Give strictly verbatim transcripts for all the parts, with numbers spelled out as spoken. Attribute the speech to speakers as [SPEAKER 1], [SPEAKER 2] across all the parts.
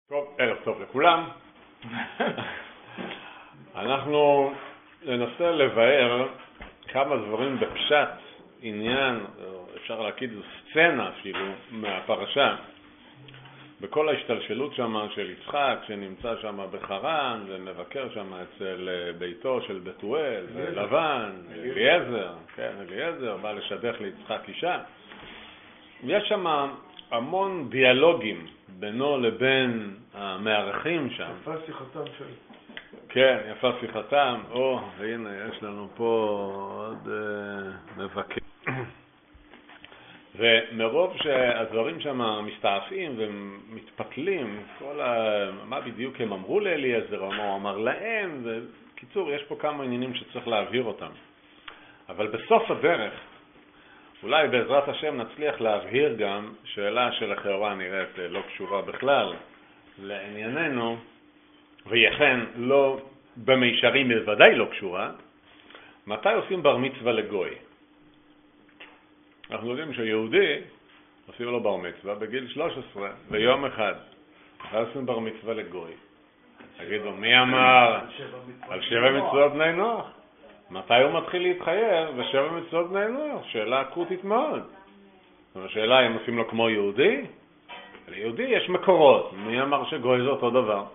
[SPEAKER 1] טוב, ערב טוב לכולם. אנחנו ננסה לבאר כמה דברים בפשט, עניין, אפשר להגיד סצנה אפילו, מהפרשה. בכל ההשתלשלות שם של יצחק, שנמצא שם בחרן ומבקר שם אצל ביתו של בתואל, ולבן, אליעזר, כן, אליעזר, בא לשדך ליצחק אישה. יש שם המון דיאלוגים בינו לבין המארחים שם.
[SPEAKER 2] יפה שיחתם של...
[SPEAKER 1] כן, יפה שיחתם. או, הנה, יש לנו פה עוד uh, מבקר. ומרוב שהדברים שם מסתעפים ומתפתלים, כל ה... מה בדיוק הם אמרו לאליעזר, מה הוא אמר להם, וקיצור, יש פה כמה עניינים שצריך להעביר אותם. אבל בסוף הדרך, אולי בעזרת השם נצליח להבהיר גם שאלה שלכאורה נראית לא קשורה בכלל לענייננו, ויכן לא במישרים בוודאי לא קשורה, מתי עושים בר מצווה לגוי? אנחנו יודעים שיהודי עושים לו בר מצווה בגיל שלוש עשרה, ביום אחד. מתי עושים בר מצווה לגוי? תגידו, מי אמר? על שבע מצוות בני נוח. מתי הוא מתחיל להתחייב בשבע מצוות בני נוח? שאלה אקוטית מאוד. השאלה אם עושים לו כמו יהודי? ליהודי יש מקורות. מי אמר שגוי זה אותו דבר?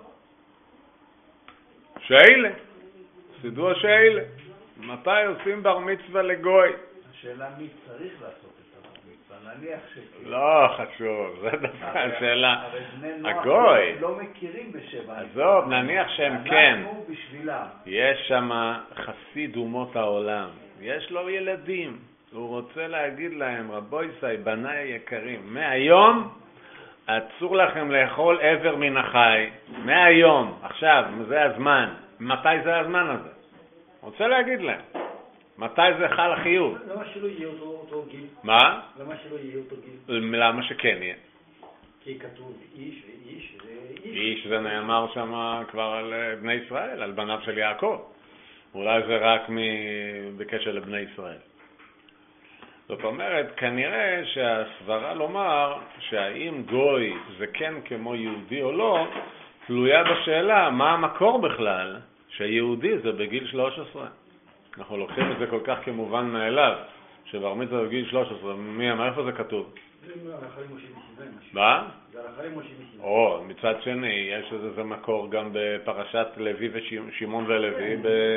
[SPEAKER 1] שאלה. סידוע שאלה. מתי עושים בר מצווה לגוי?
[SPEAKER 2] השאלה מי צריך לעשות את הבר מצווה? נניח שכן.
[SPEAKER 1] לא חשוב, זה דווקא השאלה.
[SPEAKER 2] אבל בני נוח
[SPEAKER 1] הגוי.
[SPEAKER 2] לא מכירים בשבע.
[SPEAKER 1] עזוב, נניח שהם כן.
[SPEAKER 2] אנחנו בשבילם.
[SPEAKER 1] יש שם חסיד אומות העולם. יש לו ילדים. הוא רוצה להגיד להם, רבוי סי, בניי היקרים, מהיום אסור לכם לאכול עבר מן החי. מהיום, עכשיו, זה הזמן. מתי זה הזמן הזה? רוצה להגיד להם. מתי זה חל החיוב?
[SPEAKER 2] למה שלא יהיה אותו, אותו גיל?
[SPEAKER 1] מה?
[SPEAKER 2] למה שלא יהיה אותו גיל?
[SPEAKER 1] למה שכן יהיה?
[SPEAKER 2] כי כתוב איש ואיש ואיש.
[SPEAKER 1] איש זה נאמר שם כבר על בני ישראל, על בניו של יעקב. אולי זה רק בקשר לבני ישראל. זאת אומרת, כנראה שהסברה לומר שהאם גוי זה כן כמו יהודי או לא, תלויה בשאלה מה המקור בכלל שיהודי זה בגיל שלוש עשרה. אנחנו לוקחים את זה כל כך כמובן מאליו, שבר מצווה בגיל שלוש עשרה, מי אמר, איפה זה כתוב?
[SPEAKER 2] זה על אחרי משה מסיני.
[SPEAKER 1] מה?
[SPEAKER 2] זה על אחרי משה מסיני.
[SPEAKER 1] או, מצד שני, יש איזה מקור גם בפרשת לוי ושמעון ולוי,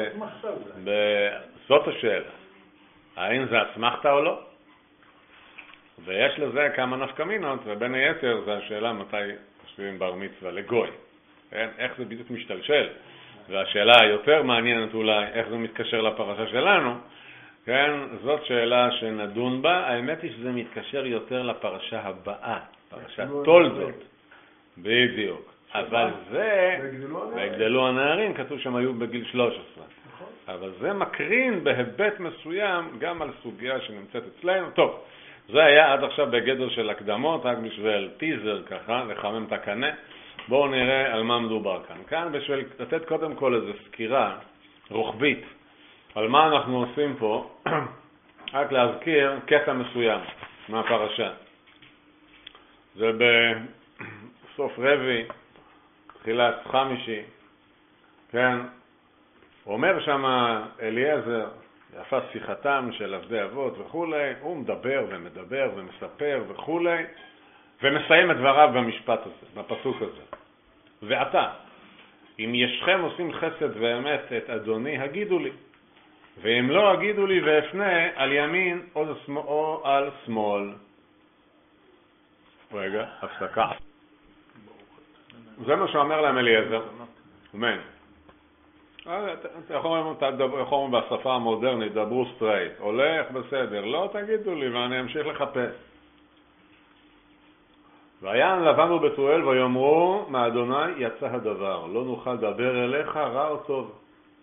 [SPEAKER 1] זאת השאלה. האם זה אסמכתה או לא? ויש לזה כמה נפקמינות, ובין היתר זה השאלה מתי עושים בר מצווה לגוי. איך זה בדיוק משתלשל? והשאלה היותר מעניינת אולי, איך זה מתקשר לפרשה שלנו, כן, זאת שאלה שנדון בה. האמת היא שזה מתקשר יותר לפרשה הבאה, פרשת תולדות. בדיוק. אבל זה, והגדלו הנערים, כתוב שהם היו בגיל שלוש עשרה. אבל זה מקרין בהיבט מסוים גם על סוגיה שנמצאת אצלנו. טוב, זה היה עד עכשיו בגדר של הקדמות, רק בשביל טיזר ככה, לחמם את הקנה. בואו נראה על מה מדובר כאן. כאן בשביל לתת קודם כל איזו סקירה רוחבית על מה אנחנו עושים פה, רק להזכיר קטע מסוים מהפרשה. זה בסוף רבי, תחילת חמישי, כן, הוא אומר שם אליעזר, יפה שיחתם של עבדי אבות וכולי, הוא מדבר ומדבר ומספר וכולי, ומסיים את דבריו במשפט הזה, בפסוק הזה. ואתה, אם ישכם עושים חסד ואמת את אדוני, הגידו לי. ואם לא, הגידו לי ואפנה על ימין או על שמאל. רגע, הפסקה. זה מה שאומר להם אליעזר. אמן. אתה יכול בשפה המודרנית, דברו סטרייט. הולך בסדר, לא תגידו לי ואני אמשיך לחפש. ויען לבן ובתואל ויאמרו מאדוני יצא הדבר, לא נוכל לדבר אליך רע או טוב.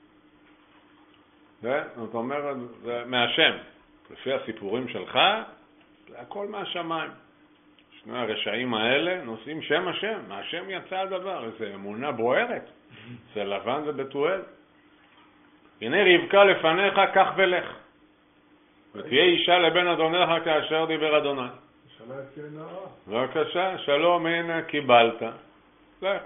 [SPEAKER 1] זאת אומרת, זה מהשם. לפי הסיפורים שלך, זה הכל מהשמיים. שני הרשעים האלה נושאים שם השם, מהשם יצא הדבר, איזו אמונה בוערת. זה לבן ובתואל. הנה רבקה לפניך, כך ולך. ותהיה אישה לבן אדונך כאשר דיבר אדוני. בבקשה, שלום, הנה קיבלת. לך.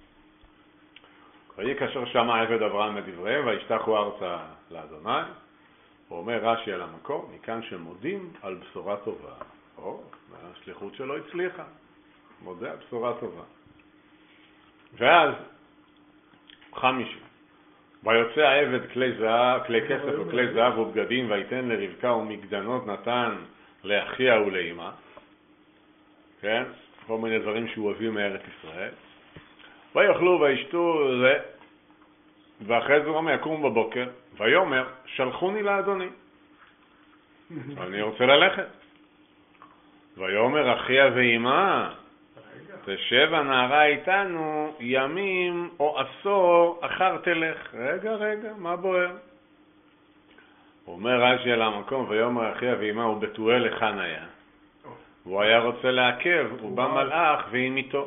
[SPEAKER 1] ויהי כאשר שמע עבד אברהם את דבריהם, וישתחו ארצה לאדוני. הוא אומר רש"י על המקור, מכאן שמודים על בשורה טובה. או, השליחות שלו הצליחה. מודה על בשורה טובה. ואז, חמישי, ויוצא העבד כלי זהב, כלי כסף וכלי זהב ובגדים, ויתן לרבקה ומגדנות נתן לאחיה ולאמה. כן? כל מיני דברים שהוא הביא מארץ ישראל. ויאכלו וישתו זה, ואחרי זה הוא אומר, יקום בבוקר, ויאמר, שלחוני לאדוני. אני רוצה ללכת. ויאמר אחיה ואמה, תשב הנערה איתנו ימים או עשור אחר תלך. רגע, רגע, מה בוער? הוא אומר רש"י על המקום, ויאמר אחיה ואמה הוא בתואל לכאן היה. הוא היה רוצה לעכב, הוא בא מלאך ועם איתו.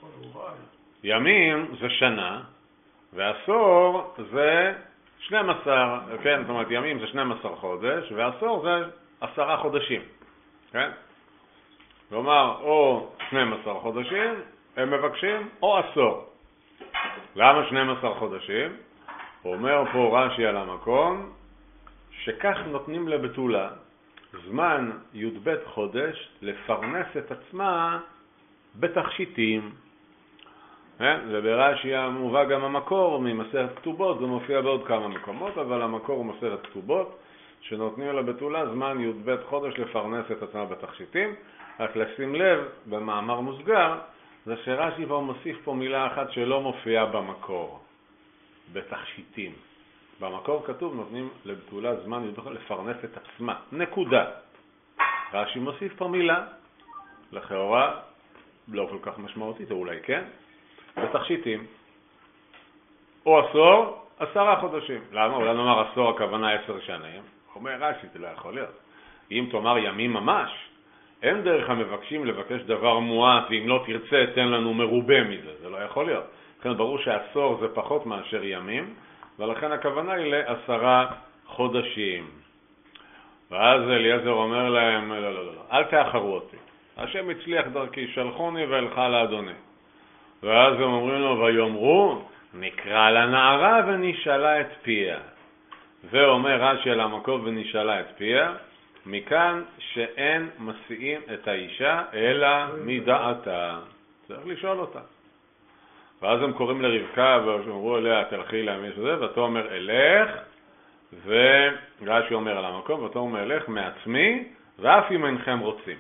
[SPEAKER 1] ימים זה שנה, ועשור זה שנים עשר, כן, זאת אומרת ימים זה שנים עשר חודש, ועשור זה עשרה חודשים, כן? כלומר, או שנים עשר חודשים, הם מבקשים, או עשור. למה שנים עשר חודשים? הוא אומר פה רש"י על המקום, שכך נותנים לבתולה זמן י"ב חודש לפרנס את עצמה בתכשיטים. וברש"י מובא גם המקור ממסכת כתובות, זה מופיע בעוד כמה מקומות, אבל המקור הוא מסכת כתובות, שנותנים לבתולה זמן י"ב חודש לפרנס את עצמה בתכשיטים. רק לשים לב, במאמר מוסגר, זה שרש"י כבר מוסיף פה מילה אחת שלא מופיעה במקור, בתכשיטים. במקור כתוב נותנים לבתולה זמן י"ב חודש לפרנס את עצמה, נקודה. רש"י מוסיף פה מילה, לכאורה לא כל כך משמעותית, או אולי כן, בתכשיטים. או עשור, עשרה חודשים. למה? אולי נאמר עשור, הכוונה עשר שנים. אומר רש"י, זה לא יכול להיות. אם תאמר ימים ממש, אין דרך המבקשים לבקש דבר מועט, ואם לא תרצה, תן לנו מרובה מזה. זה לא יכול להיות. לכן ברור שעשור זה פחות מאשר ימים, ולכן הכוונה היא לעשרה חודשים. ואז אליעזר אומר להם, לא, לא, לא, לא, אל תאחרו אותי. השם הצליח דרכי, שלחוני ואלכה לאדוני. ואז הם אומרים לו, ויאמרו, נקרא לנערה ונשאלה את פיה. ואומר רש"י על המקום ונשאלה את פיה, מכאן שאין מסיעים את האישה אלא מדעתה. צריך לשאול אותה. ואז הם קוראים לרבקה ואומרו אליה, תלכי להמיש הזה, ואתה אומר אלך, ורש"י אומר על המקום, ואתה אומר אלך מעצמי, ואף אם אינכם רוצים.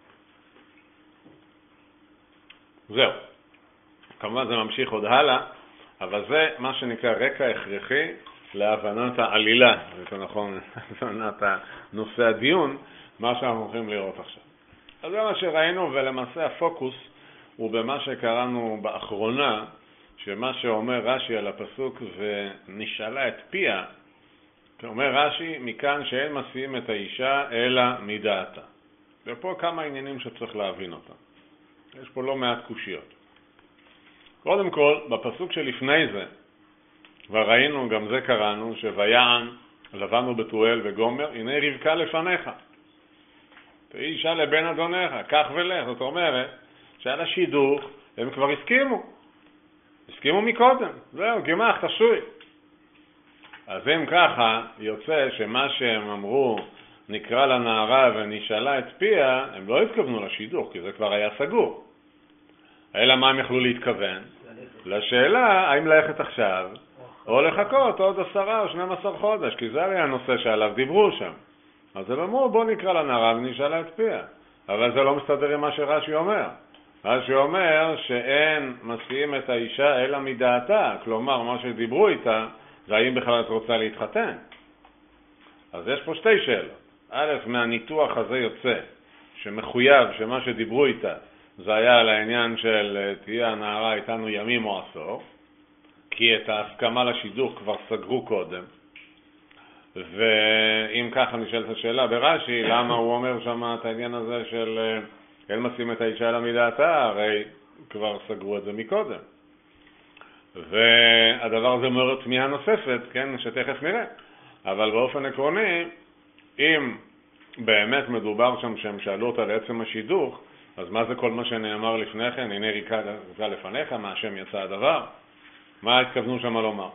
[SPEAKER 1] זהו. כמובן זה ממשיך עוד הלאה, אבל זה מה שנקרא רקע הכרחי להבנת העלילה, זה נכון, להבנת נושא הדיון, מה שאנחנו הולכים לראות עכשיו. אז זה מה שראינו, ולמעשה הפוקוס הוא במה שקראנו באחרונה, שמה שאומר רש"י על הפסוק ונשאלה את פיה, אומר רש"י, מכאן שאין מסיעים את האישה אלא מדעתה. ופה כמה עניינים שצריך להבין אותם. יש פה לא מעט קושיות. קודם כל, בפסוק שלפני זה, וראינו, גם זה קראנו, שויען לבן ובתואל וגומר, הנה רבקה לפניך. תהי אישה לבן אדונך, כך ולך. זאת אומרת, שעל השידוך הם כבר הסכימו. הסכימו מקודם. זהו, גמח, תשוי. אז אם ככה, יוצא שמה שהם אמרו, נקרא לנערה ונשאלה את פיה, הם לא התכוונו לשידוך, כי זה כבר היה סגור. אלא מה הם יכלו להתכוון? לשאלה, האם ללכת עכשיו, או לחכות עוד עשרה או שנים עשר חודש, כי זה היה הנושא שעליו דיברו שם. אז הם אמרו, בוא נקרא לנערה ונשאלה את פיה. אבל זה לא מסתדר עם מה שרש"י אומר. רש"י אומר שאין מסיעים את האישה אלא מדעתה, כלומר, מה שדיברו איתה, זה האם בכלל את רוצה להתחתן. אז יש פה שתי שאלות. א', מהניתוח הזה יוצא, שמחויב שמה שדיברו איתה, זה היה על העניין של תהיה הנערה איתנו ימים או עשור, כי את ההסכמה לשידוך כבר סגרו קודם. ואם ככה נשאלת השאלה ברש"י, למה הוא אומר שם את העניין הזה של אין משים את האישה אלא מדעתה, הרי כבר סגרו את זה מקודם. והדבר הזה מעורר תמיהה נוספת, כן, שתכף נראה. אבל באופן עקרוני, אם באמת מדובר שם שהם שאלו אותה לעצם השידוך, אז מה זה כל מה שנאמר לפני כן? הנה ריקה זה לפניך, מהשם יצא הדבר. מה התכוונו שם לומר?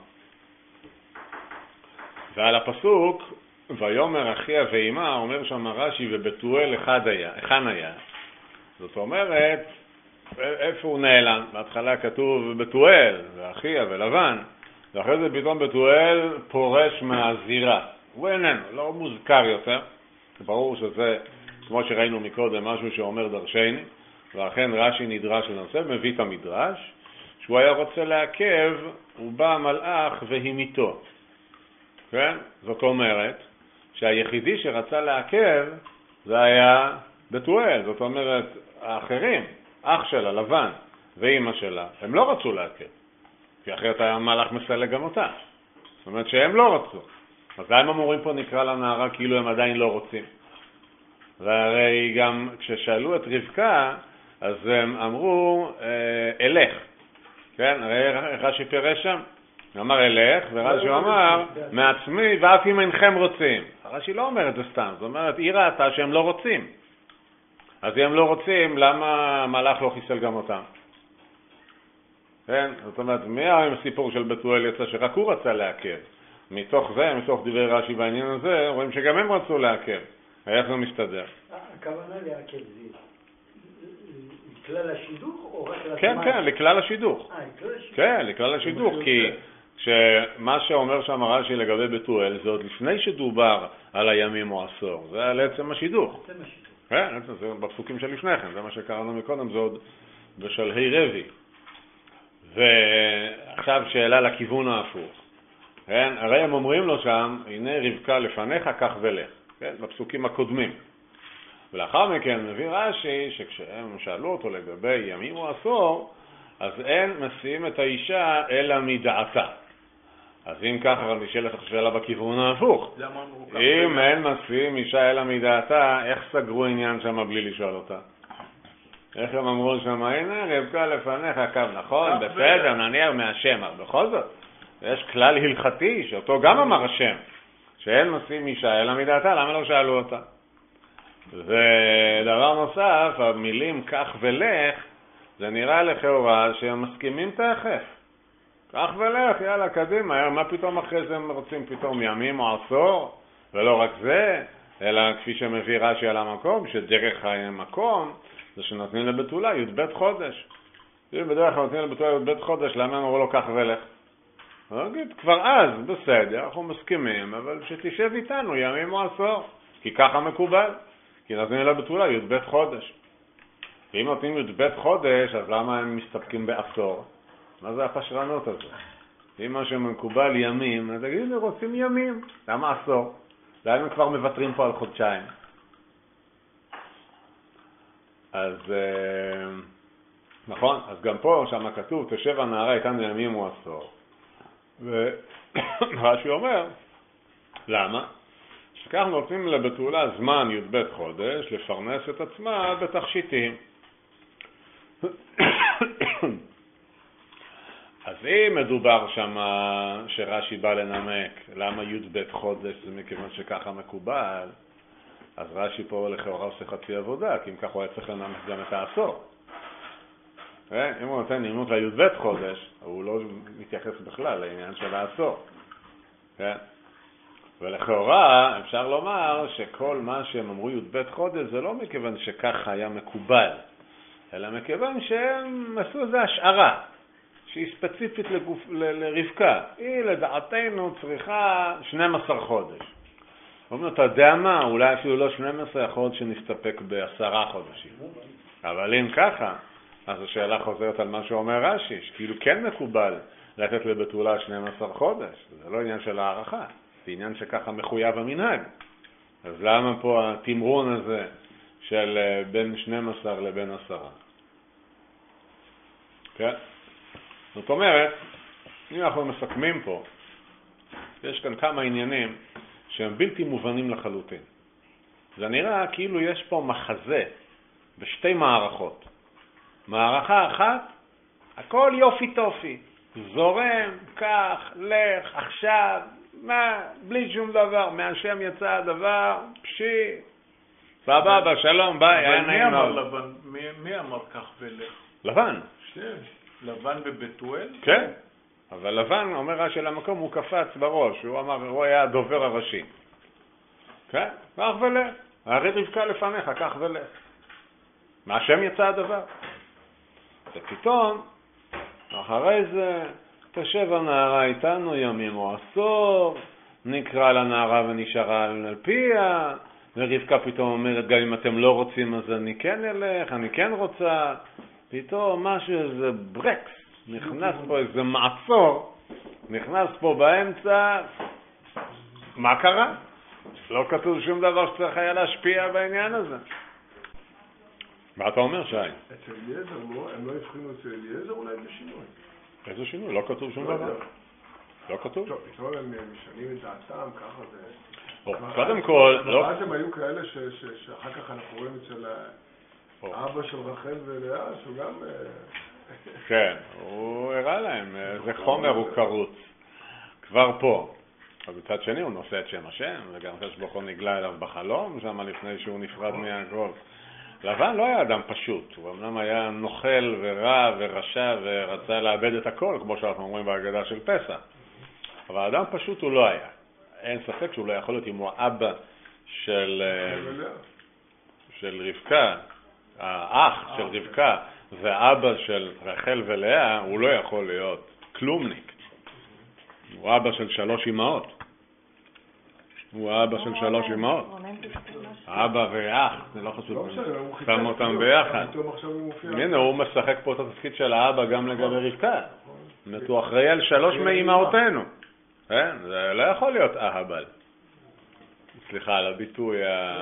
[SPEAKER 1] ועל הפסוק, ויאמר אחיה ואימה, אומר שם רש"י, ובתואל אחד היה, אחד היה. זאת אומרת, איפה הוא נעלם? בהתחלה כתוב בתואל, ואחיה ולבן, ואחרי זה פתאום בתואל פורש מהזירה. הוא איננו, לא מוזכר יותר. ברור שזה, כמו שראינו מקודם, משהו שאומר דרשני, ואכן רש"י נדרש לנושא, מביא את המדרש, שהוא היה רוצה לעכב, הוא בא המלאך והמיתו. כן? זאת אומרת, שהיחידי שרצה לעכב, זה היה בתואל. זאת אומרת, האחרים, אח שלה, לבן, ואימא שלה, הם לא רצו לעכב. כי אחרת היה המלאך מסלק גם אותה. זאת אומרת שהם לא רצו. אז למה המורים פה נקרא לנערה כאילו הם עדיין לא רוצים? והרי גם כששאלו את רבקה, אז הם אמרו, אלך. כן? הרי רש"י פירש שם. הוא אמר אלך, ורש"י אמר, מעצמי, ואף אם אינכם רוצים. רש"י לא אומר את זה סתם. זאת אומרת, היא ראתה שהם לא רוצים. אז אם הם לא רוצים, למה המלאך לא חיסל גם אותם? כן? זאת אומרת, מהסיפור של בתואל יצא שרק הוא רצה לעכב. מתוך זה, מתוך דברי רש"י בעניין הזה, רואים שגם הם רצו לעכב. איך זה מסתדר?
[SPEAKER 2] הכוונה לעכב זה לכלל השידוך או רק לתמ"ש?
[SPEAKER 1] כן, כן, לכלל השידוך.
[SPEAKER 2] אה, לכלל השידוך.
[SPEAKER 1] כן, לכלל השידוך, כי שמה שאומר שם רש"י לגבי בתואל, זה עוד לפני שדובר על הימים או עשור. זה על עצם השידוך.
[SPEAKER 2] עצם השידוך.
[SPEAKER 1] כן, זה בפסוקים שלפני כן, זה מה שקראנו מקודם, זה עוד בשלהי רבי. ועכשיו שאלה לכיוון ההפוך. כן? הרי הם אומרים לו שם, הנה רבקה לפניך, כך ולך. כן? בפסוקים הקודמים. ולאחר מכן מביא רש"י שכשהם שאלו אותו לגבי ימים או עשור, אז אין מסיעים את האישה אלא מדעתה. אז אם ככה נשאלת שאלה בכיוון ההפוך. אם אין מסיעים אישה אלא מדעתה, איך סגרו עניין שם בלי לשאול אותה? איך הם אמרו שם, הנה רבקה לפניך, קו נכון, בסדר, נניח מהשם, אבל בכל זאת, יש כלל הלכתי שאותו גם אמר השם, שאין מסיעים אישה אלא מדעתה, למה לא שאלו אותה? ודבר נוסף, המילים כך ולך, זה נראה לכאורה שהם מסכימים תכף. כך ולך, יאללה, קדימה, מה פתאום אחרי זה הם רוצים פתאום ימים או עשור? ולא רק זה, אלא כפי שמביא רש"י על המקום, שדרך המקום, זה שנותנים לבתולה י"ב חודש. אם בדרך כלל נותנים לבתולה י"ב חודש, למה אמרו לו כך ולך? אני אגיד, כבר אז, בסדר, אנחנו מסכימים, אבל שתשב איתנו ימים או עשור, כי ככה מקובל. כי נותנים לבתולה י"ב חודש. אם נותנים י"ב חודש, אז למה הם מסתפקים בעשור? מה זה הפשרנות הזו? אם מה שמקובל ימים, אז תגידו, רוצים ימים. למה עשור? למה הם כבר מבטרים פה על חודשיים? אז נכון, אז גם פה שם כתוב, תשב הנערה איתנו ימים או עשור. ורש"י אומר, למה? שכך נותנים לבתולה זמן י"ב חודש לפרנס את עצמה בתכשיטים. אז אם מדובר שם שרש"י בא לנמק למה י"ב חודש זה מכיוון שככה מקובל, אז רש"י פה לכאורה עושה חצי עבודה, כי אם כך הוא היה צריך לנמק גם את העשור. אם הוא נותן נימות לי"ב חודש, הוא לא מתייחס בכלל לעניין של העשור. ולכאורה אפשר לומר שכל מה שהם אמרו י"ב חודש זה לא מכיוון שככה היה מקובל, אלא מכיוון שהם עשו איזו השערה שהיא ספציפית לגוף, ל, לרבקה. היא לדעתנו צריכה שנים עשר חודש. אומרים, אתה יודע מה? אולי אפילו לא שנים עשר חודש שנסתפק בעשרה חודשים. אבל אם ככה, אז השאלה חוזרת על מה שאומר רש"י, שכאילו כן מקובל לתת לבתולה שנים עשר חודש. זה לא עניין של הערכה. זה עניין שככה מחויב המנהג. אז למה פה התמרון הזה של בין שנים עשר לבין עשרה? כן? זאת אומרת, אם אנחנו מסכמים פה, יש כאן כמה עניינים שהם בלתי מובנים לחלוטין. זה נראה כאילו יש פה מחזה בשתי מערכות. מערכה אחת, הכל יופי טופי. זורם, כך, לך, עכשיו, מה, בלי שום דבר, מהשם יצא הדבר, פשי, סבבה, שלום, ביי, היה
[SPEAKER 3] אבל מי
[SPEAKER 1] נעים
[SPEAKER 3] אמר
[SPEAKER 1] מאוד.
[SPEAKER 3] לבן, מי, מי אמר כך ולך?
[SPEAKER 1] לבן.
[SPEAKER 3] כן. לבן בבתואל?
[SPEAKER 1] כן. אבל לבן, אומר רש"י למקום, הוא קפץ בראש, הוא אמר, הוא היה הדובר הראשי. כן, כך ולך. הרי רבקה לפניך, כך ולך. מהשם יצא הדבר. ופתאום, אחרי זה, תשב הנערה איתנו ימים או עשור, נקרא לנערה ונשארה על פיה, ורבקה פתאום אומרת, גם אם אתם לא רוצים אז אני כן אלך, אני כן רוצה. פתאום משהו, איזה ברקס, נכנס פה איזה מעצור, נכנס פה באמצע, מה קרה? לא כתוב שום דבר שצריך היה להשפיע בעניין הזה. מה אתה אומר, שי?
[SPEAKER 4] אצל אליעזר, הם לא הבחינו אצל אליעזר אולי בשינוי.
[SPEAKER 1] איזה שינוי? לא כתוב שום דבר. לא כתוב?
[SPEAKER 4] טוב, פתאום הם משנים את דעתם, ככה זה...
[SPEAKER 1] קודם כל...
[SPEAKER 4] ואז הם היו כאלה שאחר כך אנחנו רואים אצל האבא של רחל ולאה, שהוא גם...
[SPEAKER 1] כן, הוא הראה להם איזה חומר הוא קרוץ. כבר פה. אבל בצד שני הוא נושא את שם השם, וגם אחרי שבוכו נגלה אליו בחלום, שם לפני שהוא נפרד מהכל. לבן לא היה אדם פשוט, הוא אמנם היה נוכל ורע ורשע ורצה לאבד את הכל, כמו שאנחנו אומרים בהגדה של פסח. אבל אדם פשוט הוא לא היה. אין ספק שהוא לא יכול להיות אם הוא האבא של, של רבקה, האח של רבקה והאבא של רחל ולאה, הוא לא יכול להיות כלומניק. הוא אבא של שלוש אמהות. הוא האבא של שלוש אמהות. האבא ואח, זה לא חשוב. שם אותם ביחד. הנה, הוא משחק פה את התפקיד של האבא גם לגבי רבקה. הוא אחראי על שלוש מאמהותינו. זה לא יכול להיות אהבל. סליחה על הביטוי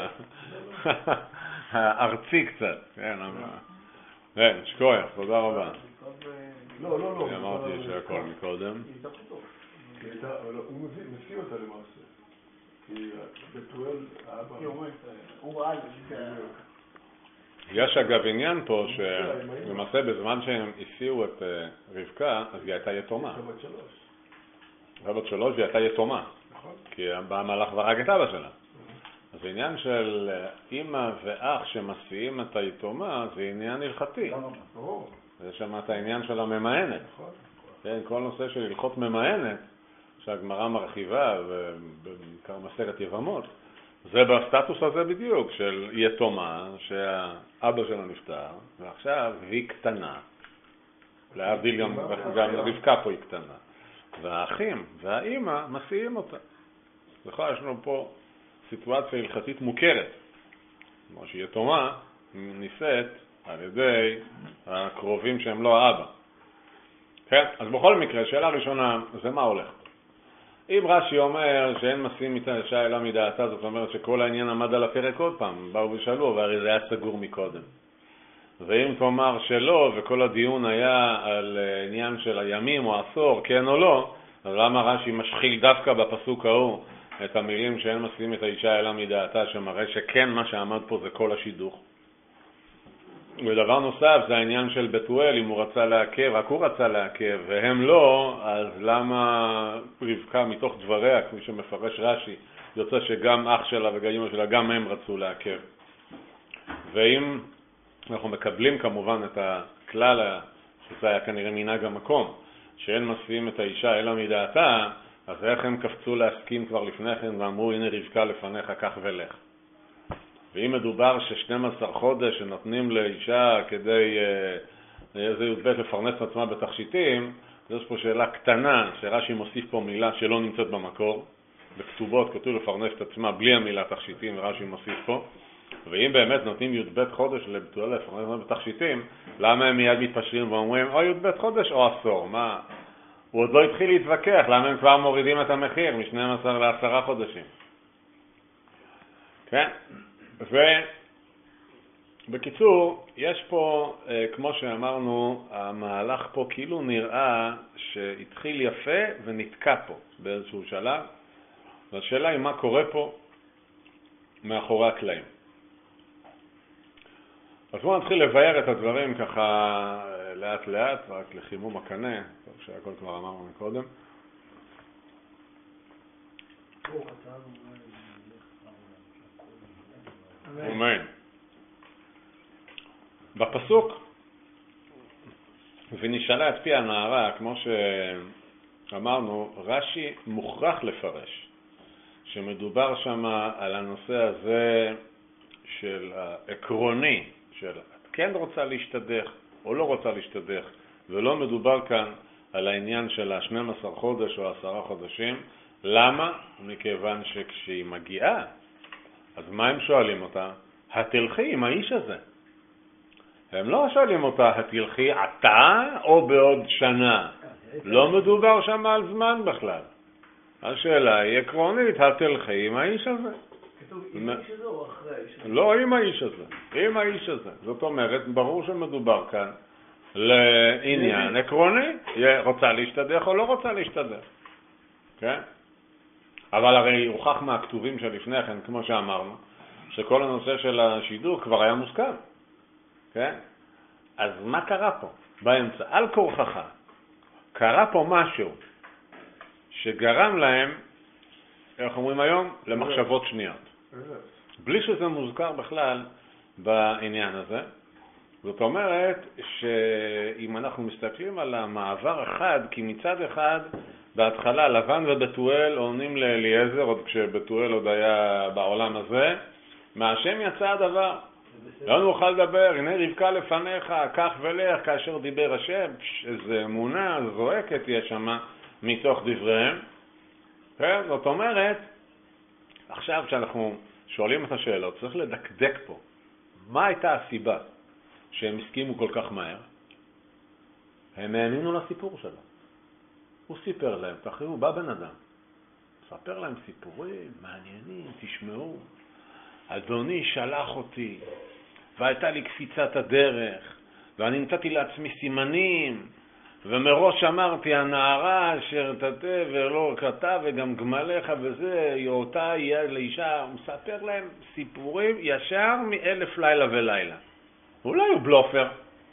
[SPEAKER 1] הארצי קצת. כן, שכוייך, תודה רבה.
[SPEAKER 4] לא, לא, לא.
[SPEAKER 1] אני אמרתי שהכל מקודם.
[SPEAKER 4] הוא מסכים אותה למעשה. כי בתואל האבא... הוא ראה
[SPEAKER 1] יש אגב עניין פה שלמעשה בזמן שהם הסיעו את רבקה, אז היא הייתה יתומה.
[SPEAKER 4] בת שלוש.
[SPEAKER 1] הייתה בת שלוש והיא הייתה יתומה.
[SPEAKER 4] נכון.
[SPEAKER 1] כי המלאך והרג את אבא שלה. אז העניין של אמא ואח שמסיעים את היתומה זה עניין הלכתי. זה שם את העניין של הממאנת. כן, כל נושא של הלכות ממאנת, שהגמרא מרחיבה ובעיקר מסכת יבמות, זה בסטטוס הזה בדיוק, של יתומה, שהאבא שלה נפטר, ועכשיו היא קטנה, להבדיל גם, גם רבקה פה היא קטנה, והאחים והאימא מסיעים אותה. לכן יש לנו פה סיטואציה הלכתית מוכרת, כמו שיתומה נישאת על ידי הקרובים שהם לא האבא. כן, אז בכל מקרה, שאלה ראשונה, זה מה הולך? אם רש"י אומר שאין משים איתה אישה אלא מדעתה, זאת אומרת שכל העניין עמד על הפרק עוד פעם, באו ושאלו, והרי זה היה סגור מקודם. ואם תאמר שלא, וכל הדיון היה על עניין של הימים או עשור, כן או לא, אז למה רש"י משחיל דווקא בפסוק ההוא את המילים שאין משים את האישה אלא מדעתה, שמראה שכן מה שעמד פה זה כל השידוך? ודבר נוסף זה העניין של בתואל, אם הוא רצה לעכב, רק הוא רצה לעכב, והם לא, אז למה רבקה מתוך דבריה, כפי שמפרש רש"י, יוצא שגם אח שלה וגם אמא שלה, גם הם רצו לעכב. ואם אנחנו מקבלים כמובן את הכלל, שזה היה כנראה מנהג המקום, שאין מסיעים את האישה אלא מדעתה, אז איך הם קפצו להסכים כבר לפני כן ואמרו, הנה רבקה לפניך, כך ולך. ואם מדובר ש-שנים עשר חודש שנותנים לאישה כדי איזה י"ב לפרנס את עצמה בתכשיטים, יש פה שאלה קטנה שרש"י מוסיף פה מילה שלא נמצאת במקור. בכתובות כתוב לפרנס את עצמה בלי המילה תכשיטים, ורש"י מוסיף פה. ואם באמת נותנים י"ב חודש לבתואל לפרנס את עצמה בתכשיטים, למה הם מיד מתפשרים ואומרים או י"ב חודש או עשור? מה? הוא עוד לא התחיל להתווכח, למה הם כבר מורידים את המחיר מ-שנים עשר לעשרה חודשים? כן? ובקיצור, יש פה, כמו שאמרנו, המהלך פה כאילו נראה שהתחיל יפה ונתקע פה באיזשהו שלב. והשאלה היא מה קורה פה מאחורי הקלעים. אז בואו נתחיל לבאר את הדברים ככה לאט לאט, רק לחימום הקנה, טוב שהכל כבר אמרנו מקודם. אמן. בפסוק, ונשאלה את פי הנערה, כמו שאמרנו, רש"י מוכרח לפרש, שמדובר שם על הנושא הזה של העקרוני, של כן רוצה להשתדך או לא רוצה להשתדך, ולא מדובר כאן על העניין של ה-שנים עשר חודש או עשרה חודשים. למה? מכיוון שכשהיא מגיעה, אז מה הם שואלים אותה? התלכי עם האיש הזה. הם לא שואלים אותה, התלכי עתה או בעוד שנה. לא מדובר שם על זמן בכלל. השאלה היא עקרונית, התלכי עם האיש הזה.
[SPEAKER 2] כתוב עם האיש הזה או אחרי האיש הזה?
[SPEAKER 1] לא עם האיש הזה, עם האיש הזה. זאת אומרת, ברור שמדובר כאן לעניין עקרוני, רוצה להשתדך או לא רוצה להשתדך. כן? אבל הרי הוכח מהכתובים שלפני כן, כמו שאמרנו, שכל הנושא של השידור כבר היה מוסכם. כן? אז מה קרה פה? באמצע, על כורחך, קרה פה משהו שגרם להם, איך אומרים היום, למחשבות שניות. בלי שזה מוזכר בכלל בעניין הזה. זאת אומרת שאם אנחנו מסתכלים על המעבר אחד, כי מצד אחד בהתחלה לבן ובתואל עונים לאליעזר, עוד כשבתואל עוד היה בעולם הזה, מהשם יצא הדבר. לא נוכל לדבר, הנה רבקה לפניך, כך ולך, כאשר דיבר השם, איזו אמונה זועקת יש שם מתוך דבריהם. כן? זאת אומרת, עכשיו שאנחנו שואלים את השאלות, צריך לדקדק פה. מה הייתה הסיבה שהם הסכימו כל כך מהר? הם האמינו לסיפור שלו. הוא סיפר להם, תחרימו, בא בן אדם. ספר להם סיפורים מעניינים, תשמעו. אדוני שלח אותי, והייתה לי קפיצת הדרך, ואני נתתי לעצמי סימנים, ומראש אמרתי, הנערה אשר תתה ולא כתב, וגם גמליך וזה, אותה יהיה לאישה. הוא מספר להם סיפורים ישר מאלף לילה ולילה. אולי הוא בלופר,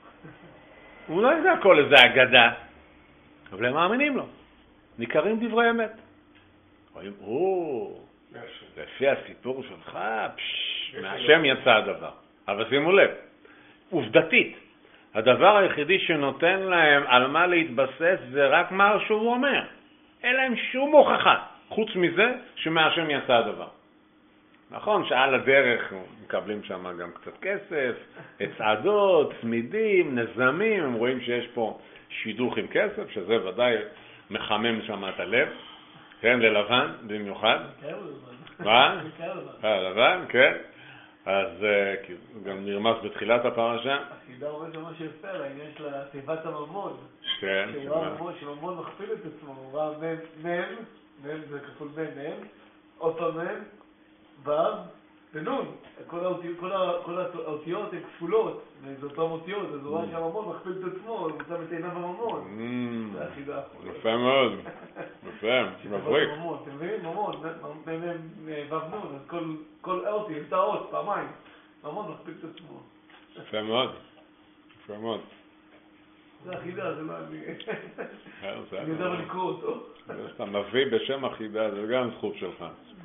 [SPEAKER 1] אולי זה הכל איזה אגדה, אבל הם מאמינים לו, ניכרים דברי אמת. רואים, או, לפי הסיפור שלך, פש, מהשם יצא הדבר. אבל שימו לב, עובדתית, הדבר היחידי שנותן להם על מה להתבסס זה רק מה שהוא אומר. אין להם שום הוכחה, חוץ מזה שמהשם יצא הדבר. נכון שעל הדרך מקבלים שם גם קצת כסף, הצעדות, צמידים, נזמים, הם רואים שיש פה שידוך עם כסף, שזה ודאי מחמם שם את הלב, כן, ללבן במיוחד. מה? לבן, כן. אז גם נרמז בתחילת הפרשה.
[SPEAKER 2] החידה אומרת שמה שיפה לעניין של תיבת הממון.
[SPEAKER 1] כן.
[SPEAKER 2] שממון מכפיל את עצמו, הוא ראה מם, מם זה כפול מם, מם, עוד פעם מם, ו' ונון. כל האותיות הן כפולות, וזה אותם אותיות, אז הוא רואה שהממון מכפיל את עצמו, הוא מצא את עיניו הממון. זה החידה.
[SPEAKER 1] יפה מאוד. יפה, מבריק.
[SPEAKER 2] אתם מבינים? ממון, ו' נון, אז כל אותי, יש את האות, פעמיים. ממון מכפיל את עצמו.
[SPEAKER 1] יפה מאוד. יפה מאוד.
[SPEAKER 2] זה החידה, זה לא אני. אני יודע מה לקרוא אותו.
[SPEAKER 1] אתה מביא בשם החידה, זה גם זכות שלך.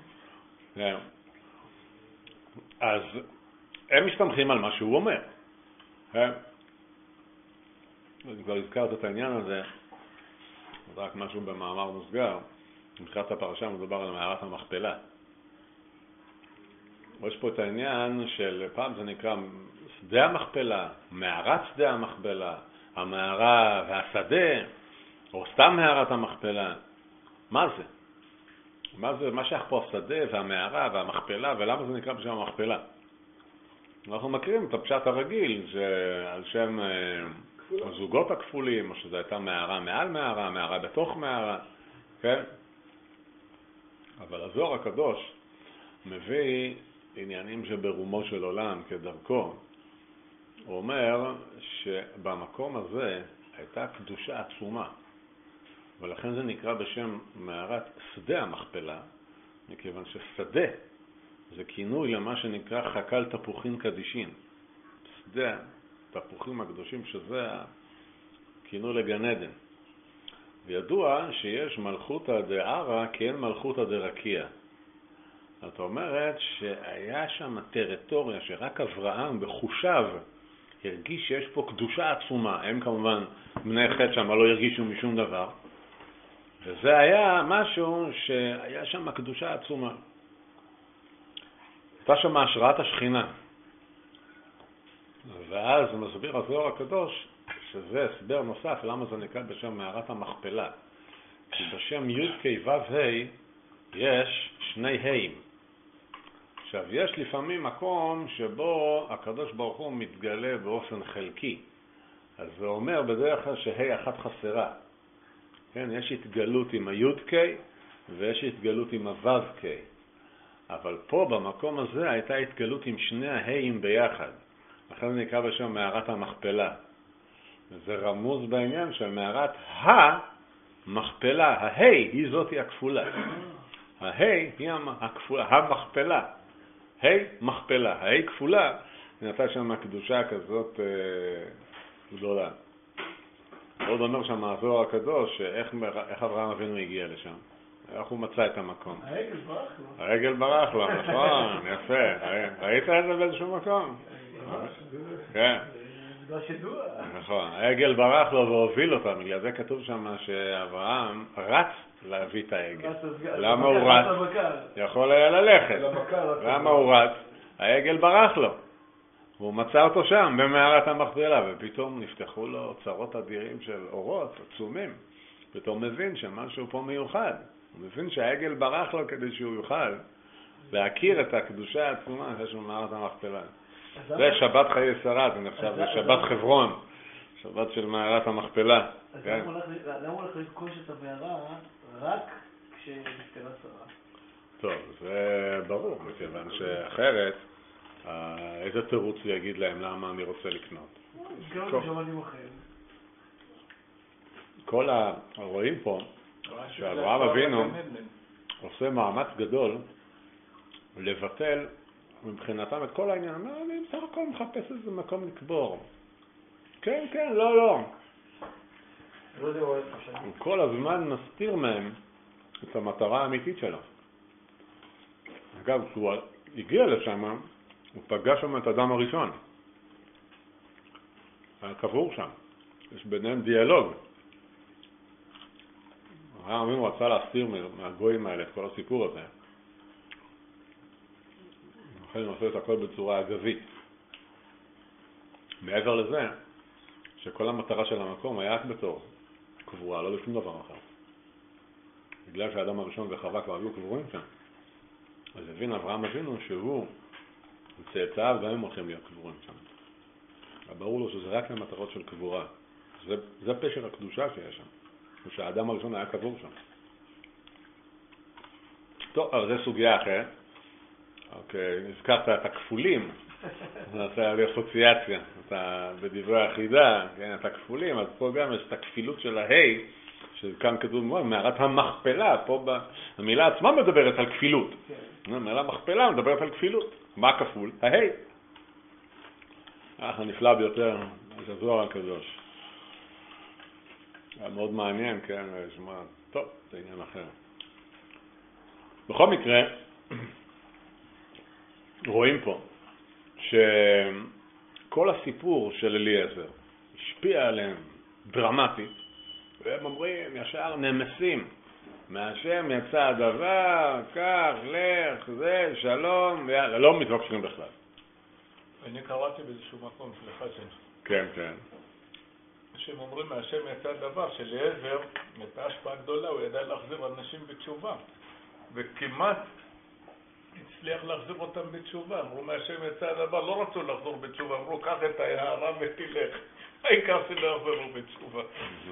[SPEAKER 1] אז הם מסתמכים על מה שהוא אומר. אני כבר הזכרת את העניין הזה, רק משהו במאמר מוסגר, מבחינת הפרשה מדובר על מערת המכפלה. יש פה את העניין של פעם זה נקרא שדה המכפלה, מערת שדה המכפלה, המערה והשדה, או סתם מערת המכפלה. מה זה? מה זה, מה שייך פה השדה והמערה והמכפלה, ולמה זה נקרא בשם המכפלה? אנחנו מכירים את הפשט הרגיל, שעל שם הזוגות הכפולים, או שזה הייתה מערה מעל מערה, מערה בתוך מערה, כן? אבל הזוהר הקדוש מביא עניינים שברומו של עולם כדרכו. הוא אומר שבמקום הזה הייתה קדושה עצומה, ולכן זה נקרא בשם מערת שדה המכפלה, מכיוון ששדה זה כינוי למה שנקרא חקל תפוחין קדישין. שדה, תפוחים הקדושים, שזה הכינוי לגן עדן. וידוע שיש מלכותא דערא כן מלכותא דרקיע. זאת אומרת שהיה שם טריטוריה שרק אברהם בחושיו הרגיש שיש פה קדושה עצומה. הם כמובן בני חטא שם לא הרגישו משום דבר. וזה היה משהו שהיה שם קדושה עצומה. הייתה שם השראת השכינה. ואז מסביר הזוהר הקדוש שזה הסבר נוסף למה זה נקרא בשם מערת המכפלה. כי בשם י' כ' ו' ה' יש שני ה'ים. עכשיו, יש לפעמים מקום שבו הקדוש ברוך הוא מתגלה באופן חלקי. אז זה אומר בדרך כלל שה' אחת חסרה. כן, יש התגלות עם הי' כ' ויש התגלות עם הו' כ'. אבל פה במקום הזה הייתה התגלות עם שני הה'ים ביחד. לכן זה נקרא בשם מערת המכפלה. זה רמוז בעניין של מערת המכפלה. הה' היא זאתי הכפולה. הה' היא הכפולה, המכפלה. ה' מכפלה. הה' כפולה, נתן שם קדושה כזאת אה, גדולה. עוד אומר שם הזוהר הקדוש, איך, איך אברהם אבינו הגיע לשם. איך הוא מצא את המקום.
[SPEAKER 2] העגל ברח לו.
[SPEAKER 1] העגל ברח לו, נכון, יפה. ראית את זה באיזשהו מקום? כן.
[SPEAKER 2] זה שידוע.
[SPEAKER 1] נכון, העגל ברח לו והוביל אותם, בגלל זה כתוב שם שאברהם רץ להביא את העגל. למה הוא רץ? יכול היה ללכת. למה הוא רץ? העגל ברח לו. הוא מצא אותו שם במערת המכפלה, ופתאום נפתחו לו אוצרות אדירים של אורות עצומים. פתאום מבין שמשהו פה מיוחד. הוא מבין שהעגל ברח לו כדי שהוא יוכל להכיר את הקדושה העצומה של מערת המכפלה. זה שבת חיי שרה, זה נחשב, זה שבת חברון, שבת של מערת המכפלה.
[SPEAKER 2] אז למה הוא הולך לפגוש את המערה רק כשנפטרה שרה?
[SPEAKER 1] טוב, זה ברור, מכיוון שאחרת, איזה תירוץ יגיד להם למה אני רוצה לקנות? כל הרואים פה, שאברהם אבינו עושה מאמץ גדול לבטל מבחינתם את כל העניין. אני בסך הכל מחפש איזה מקום לקבור. כן, כן, לא, לא. הוא כל הזמן מסתיר מהם את המטרה האמיתית שלו. אגב, כשהוא הגיע לשם, הוא פגש שם את האדם הראשון. היה קבור שם. יש ביניהם דיאלוג. אברהם אבינו רצה להסתיר מהגויים האלה את כל הסיפור הזה. לכן הוא עושה את הכל בצורה אגבית. מעבר לזה, שכל המטרה של המקום היה רק בתור קבורה, לא לשום דבר אחר. בגלל שהאדם הראשון וחווה כבר היו קבורים שם. אז הבין אברהם אבינו שהוא צאצאיו גם הם הולכים להיות קבורים שם. ברור לו שזה רק למטרות של קבורה. זה, זה פשר הקדושה שיש שם. שהאדם הראשון היה קבור שם. טוב, אבל זה סוגיה אחרת. אוקיי, הזכרת את הכפולים. נעשה אסוציאציה. אתה בדברי החידה, כן, את הכפולים, אז פה גם יש את הכפילות של ההי, שכאן כתוב מערת המכפלה, פה המילה עצמה מדברת על כפילות. המילה מכפלה מדברת על כפילות. מה כפול? ההי. אך הנפלא ביותר, זה הזוהר הקדוש. היה מאוד מעניין, כן, לשמוע, טוב, זה עניין אחר. בכל מקרה, רואים פה שכל הסיפור של אליעזר השפיע עליהם דרמטית, והם אומרים, ישר נמסים, מהשם יצא הדבר, כך, לך, זה, שלום, ויאללה, לא מתווכחים בכלל.
[SPEAKER 3] אני קראתי באיזשהו מקום, סליחה שם.
[SPEAKER 1] כן, כן.
[SPEAKER 3] שהם אומרים מהשם יצא דבר, שאליעזר, הייתה השפעה גדולה, הוא ידע להחזיר אנשים בתשובה. וכמעט הצליח להחזיר אותם בתשובה. אמרו מהשם יצא הדבר, לא רצו לחזור בתשובה, אמרו קח את היערה ותלך. העיקר שלא יחזרו בתשובה.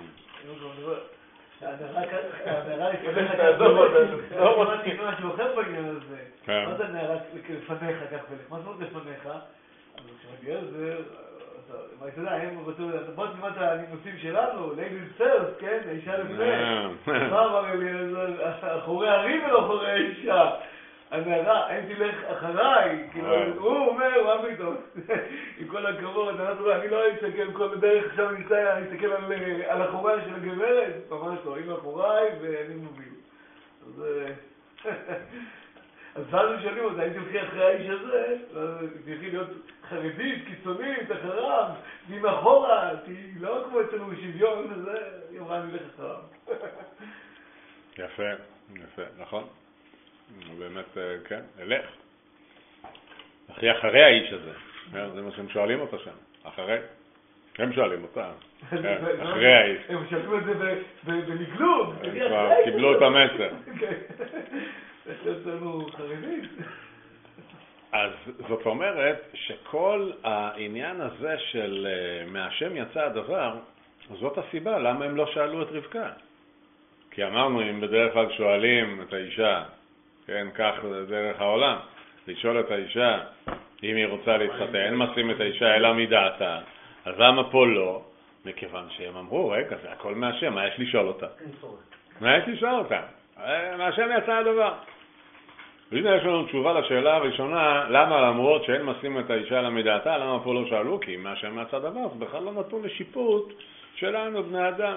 [SPEAKER 2] הנערה לפניך, לא רוצים משהו אחר בעניין הזה. מה זה הנערה לפניך כך ולך? מה זאת אומרת לפניך? אז כשמגיע לזה, אתה יודע, הם רצו, בוא תלמד את הנימוסים שלנו, ליל סרס, כן? האישה לפניך. מה אמר אליעזר? אחורי הרים ולא אחורי האישה. הנערה, אין תלך אחריי, כאילו, הוא אומר, מה פתאום? עם כל הכבוד, אני לא אסתכל כל דרך, עכשיו אני אסתכל על אחוריי של הגברת, ממש לא, עם אחוריי ואני מוביל. אז אז ואז שואלים אותה, הייתי הולכי אחרי האיש הזה, תלכי להיות חרדית, קיצונית, אחריו, היא מאחורה, היא לא כמו אצלנו בשוויון, וזה, היא אמרה, אני הולך אחריו.
[SPEAKER 1] יפה, יפה, נכון. באמת, כן, אלך. אחי אחרי האיש הזה, זה מה שהם שואלים אותה שם, אחרי. הם שואלים אותה, אחרי האיש.
[SPEAKER 2] הם שואלים את זה בנגלוג.
[SPEAKER 1] הם כבר קיבלו את המסר.
[SPEAKER 2] איך יוצאנו חרדית?
[SPEAKER 1] אז זאת אומרת שכל העניין הזה של מהשם יצא הדבר, זאת הסיבה למה הם לא שאלו את רבקה. כי אמרנו, אם בדרך כלל שואלים את האישה, כן, כך דרך העולם, לשאול את האישה אם היא רוצה להתחתן, משים את האישה אלא מדעתה, אז למה פה לא? מכיוון שהם אמרו, רגע, זה הכל מהשם, מה יש לשאול אותה? מה יש לשאול אותה? מהשם יצא הדבר. והנה יש לנו תשובה לשאלה הראשונה, למה למרות שאין משים את האישה אלא מדעתה, למה פה לא שאלו? כי מהשם יצא הדבר, זה בכלל לא נתון לשיפוט שלנו, בני אדם.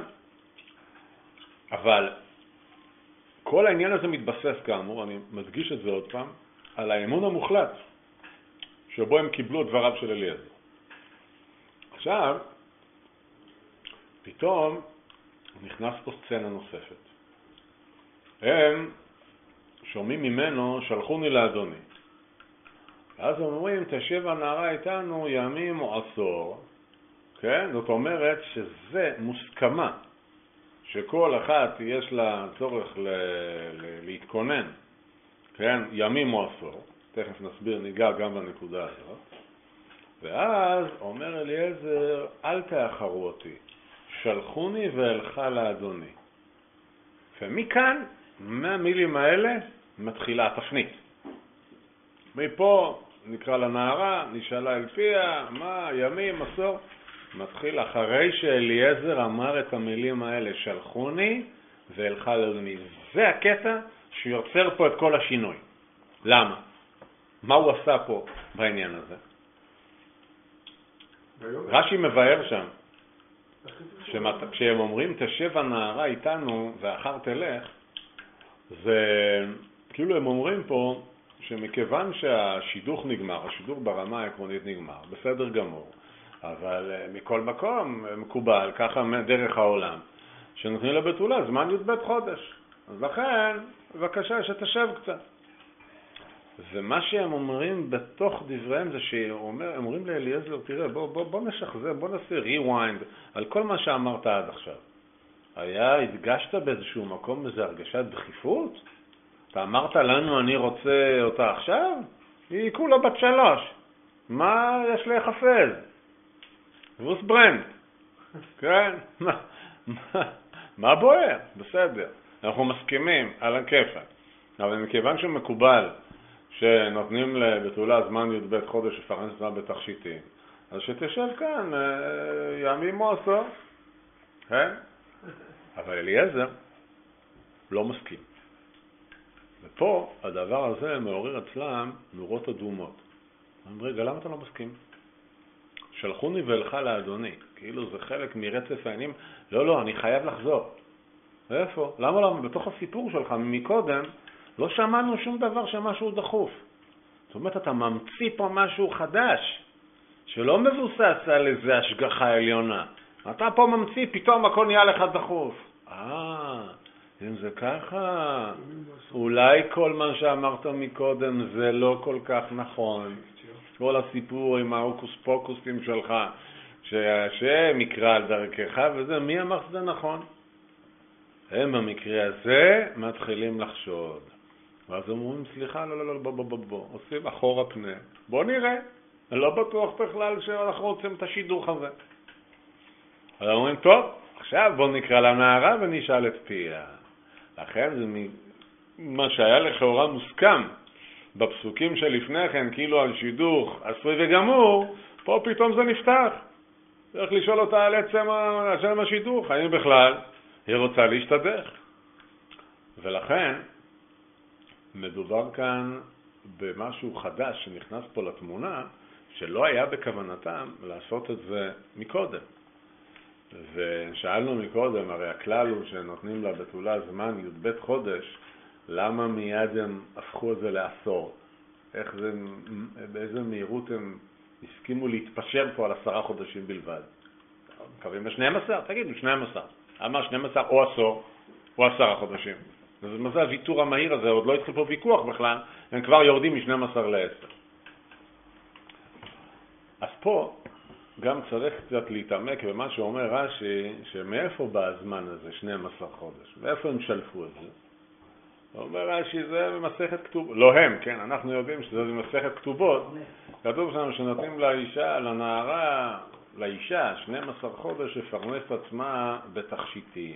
[SPEAKER 1] אבל כל העניין הזה מתבסס כאמור, אני מדגיש את זה עוד פעם, על האמון המוחלט שבו הם קיבלו את דבריו של אליעזר. עכשיו, פתאום נכנס פה סצנה נוספת. הם שומעים ממנו, שלחוני לאדוני. ואז הם אומרים, תשב הנערה איתנו ימים או עשור. כן? זאת אומרת שזה מוסכמה. שכל אחת יש לה צורך ל- ל- להתכונן, כן? ימים או עשור. תכף נסביר, ניגע גם בנקודה הזאת. ואז אומר אליעזר, אל תאחרו אותי, שלחוני ואלכה לאדוני. ומכאן, מהמילים האלה, מתחילה התפנית. מפה נקרא לנערה, נשאלה אל פיה, מה, ימים, עשור? מתחיל אחרי שאליעזר אמר את המילים האלה, שלחוני ואלכה לאדוני. זה הקטע שיוצר פה את כל השינוי. למה? מה הוא עשה פה בעניין הזה? רש"י מבאר שם, כשהם אומרים תשב הנערה איתנו ואחר תלך, זה כאילו הם אומרים פה שמכיוון שהשידוך נגמר, השידוך ברמה העקרונית נגמר, בסדר גמור, אבל מכל מקום מקובל, ככה דרך העולם, שנותנים לבתולה זמן י"ב חודש. אז לכן, בבקשה שתשב קצת. ומה שהם אומרים בתוך דבריהם זה שהם אומרים לאליעזר, תראה, בוא, בוא, בוא נשחזר, בוא נעשה rewind על כל מה שאמרת עד עכשיו. היה, הדגשת באיזשהו מקום איזו הרגשת דחיפות? אתה אמרת לנו, אני רוצה אותה עכשיו? היא כולה בת שלוש. מה יש להיחפז? ווס ברנד. כן? מה, מה, מה בוער? בסדר. אנחנו מסכימים על הכיפק. אבל מכיוון שמקובל שנותנים לבתולה זמן י"ב חודש לפרנס זמן בתכשיטים, אז שתשב כאן ימים או עשור. כן? אבל אליעזר לא מסכים. ופה הדבר הזה מעורר אצלם נורות אדומות. רגע, למה אתה לא מסכים? שלחוני ואלכה לאדוני. כאילו זה חלק מרצף העניינים. לא, לא, אני חייב לחזור. איפה? למה לא? בתוך הסיפור שלך מקודם לא שמענו שום דבר שמשהו דחוף. זאת אומרת, אתה ממציא פה משהו חדש, שלא מבוסס על איזה השגחה עליונה. אתה פה ממציא, פתאום הכל נהיה לך דחוף. אה, אם זה ככה, אולי כל מה שאמרת מקודם זה לא כל כך נכון. כל הסיפור עם האוקוס פוקוסים שלך, שהשם יקרא על דרכך וזה, מי אמר שזה נכון? הם במקרה הזה מתחילים לחשוד. ואז אומרים, סליחה, לא, לא, לא, בוא, בוא, בוא, בוא, עושים אחורה פנה. בוא נראה. אני לא בטוח בכלל שאנחנו רוצים את השידוך הזה. אז אומרים, טוב, עכשיו בוא נקרא לנערה ונשאל את פיה. לכן זה מה שהיה לכאורה מוסכם בפסוקים שלפני כן, כאילו על שידוך עשוי וגמור, פה פתאום זה נפתח. צריך לשאול אותה על עצם, עצם השידוך, האם בכלל היא רוצה להשתדך. ולכן מדובר כאן במשהו חדש שנכנס פה לתמונה, שלא היה בכוונתם לעשות את זה מקודם. ושאלנו מקודם, הרי הכלל הוא שנותנים לה בתולה זמן י"ב חודש למה מיד הם הפכו את זה לעשור? איך זה, באיזה מהירות הם הסכימו להתפשר פה על עשרה חודשים בלבד? מקווים ב-שנים עשר? תגידו, שנים עשר. אמר שנים עשר או עשור, או עשרה חודשים. אז מה זה הוויתור המהיר הזה? עוד לא התחיל פה ויכוח בכלל, הם כבר יורדים מ-שנים עשר ל-עשר. אז פה גם צריך קצת להתעמק במה שאומר רש"י, שמאיפה בא הזמן הזה, שנים עשר חודש? מאיפה הם שלפו את זה? אומר רש"י, זה במסכת כתובות. לא הם, כן, אנחנו יודעים שזה במסכת כתובות. כתוב שם שנותנים לאישה, לנערה, לאישה, שנים עשר חודש לפרנס את עצמה בתכשיטים.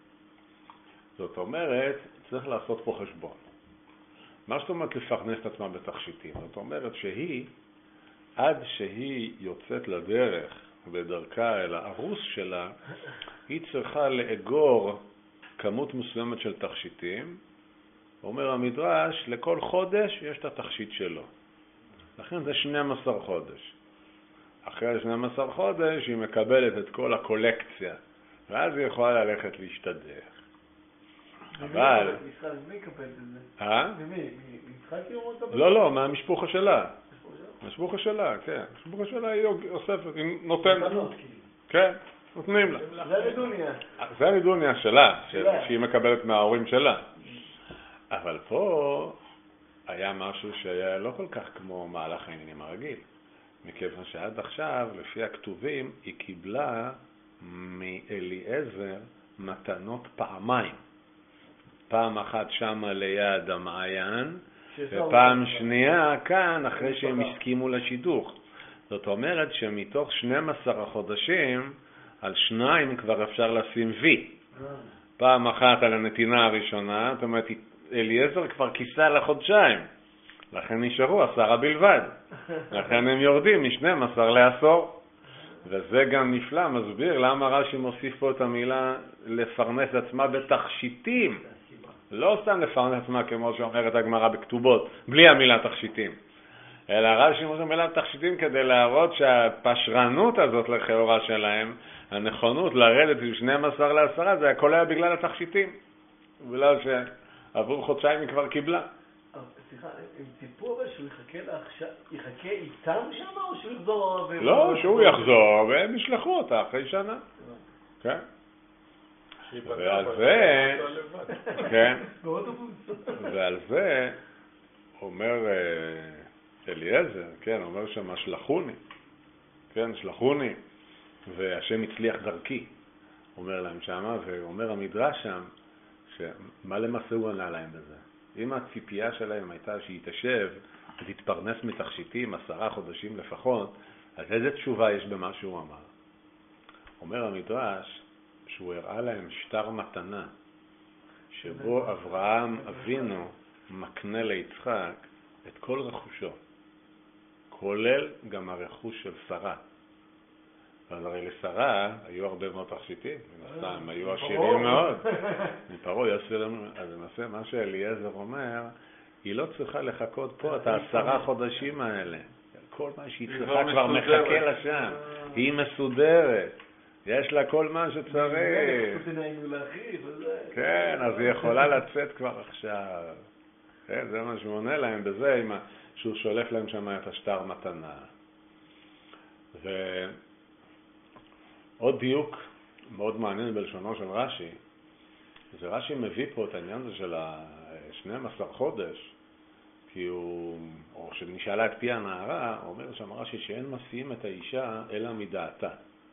[SPEAKER 1] זאת אומרת, צריך לעשות פה חשבון. מה זאת אומרת לפרנס את עצמה בתכשיטים? זאת אומרת שהיא, עד שהיא יוצאת לדרך בדרכה אל הארוס שלה, היא צריכה לאגור כמות מסוימת של תכשיטים. אומר המדרש, לכל חודש יש את התכשיט שלו. לכן זה שנים עשר חודש. אחרי שנים עשר חודש היא מקבלת את כל הקולקציה, ואז היא יכולה ללכת להשתדך. אבל...
[SPEAKER 2] מי יקבל את זה?
[SPEAKER 1] אה?
[SPEAKER 2] ממי? מיצחקי או מות?
[SPEAKER 1] לא, לא, מהמשפחה שלה. המשפחה שלה, כן. המשפחה שלה היא אוספת, היא נותנת. כן, נותנים לה.
[SPEAKER 2] זה הרידוניה.
[SPEAKER 1] זה הרידוניה שלה, שהיא מקבלת מההורים שלה. אבל פה היה משהו שהיה לא כל כך כמו מהלך העניינים הרגיל. מכיוון שעד עכשיו, לפי הכתובים, היא קיבלה מאליעזר מתנות פעמיים. פעם אחת שמה ליד המעיין, ופעם שנייה כאן אחרי שהם הסכימו לשידוך. זאת אומרת שמתוך שנים עשר החודשים, על שניים כבר אפשר לשים וי. פעם אחת על הנתינה הראשונה, זאת אומרת, אליעזר כבר כיסה לחודשיים. לכן נשארו עשרה בלבד. לכן הם יורדים מ-שנים עשר לעשור. וזה גם נפלא, מסביר למה רש"י מוסיף פה את המילה לפרנס עצמה בתכשיטים. לא סתם לפרנס עצמה כמו שאומרת הגמרא בכתובות, בלי המילה תכשיטים. אלא רש"י מוסיף המילה תכשיטים כדי להראות שהפשרנות הזאת לכאורה שלהם, הנכונות לרדת מ-שנים עשר לעשרה, זה הכל היה בגלל התכשיטים. בגלל שעבור חודשיים היא כבר קיבלה.
[SPEAKER 2] סליחה, הם ציפו אבל שהוא יחכה לעכשיו, יחכה איתם שם או שהוא יחזור?
[SPEAKER 1] לא, שהוא יחזור והם ישלחו אותה אחרי שנה. כן. ועל זה, כן, ועל זה אומר אליעזר, כן, אומר שמה שלחוני, כן, שלחוני, והשם הצליח דרכי, אומר להם שמה, ואומר המדרש שם, שמה למעשה הוא ענה להם בזה? אם הציפייה שלהם הייתה שהיא תשב ותתפרנס מתכשיטים עשרה חודשים לפחות, אז איזה תשובה יש במה שהוא אמר? אומר המדרש שהוא הראה להם שטר מתנה, שבו אברהם אבינו מקנה ליצחק את כל רכושו, כולל גם הרכוש של שרה. אבל הרי לשרה היו הרבה מאוד תכשיטים, הם היו עשירים מאוד. מפרעה היו עשירים, אז למעשה מה שאליעזר אומר, היא לא צריכה לחכות פה את העשרה חודשים האלה. כל מה שהיא צריכה כבר מחכה לה שם. היא מסודרת. יש לה כל מה שצריך. כן, אז היא יכולה לצאת כבר עכשיו. זה מה שהוא עונה להם בזה, שהוא שולף להם שם את השטר מתנה. ועוד דיוק מאוד מעניין בלשונו של רש"י, זה רש"י מביא פה את העניין הזה של ה-שנים עשר חודש, כי הוא, או שנשאלה את פי הנערה, אומר שם רש"י שאין מסיעים את האישה אלא מדעתה.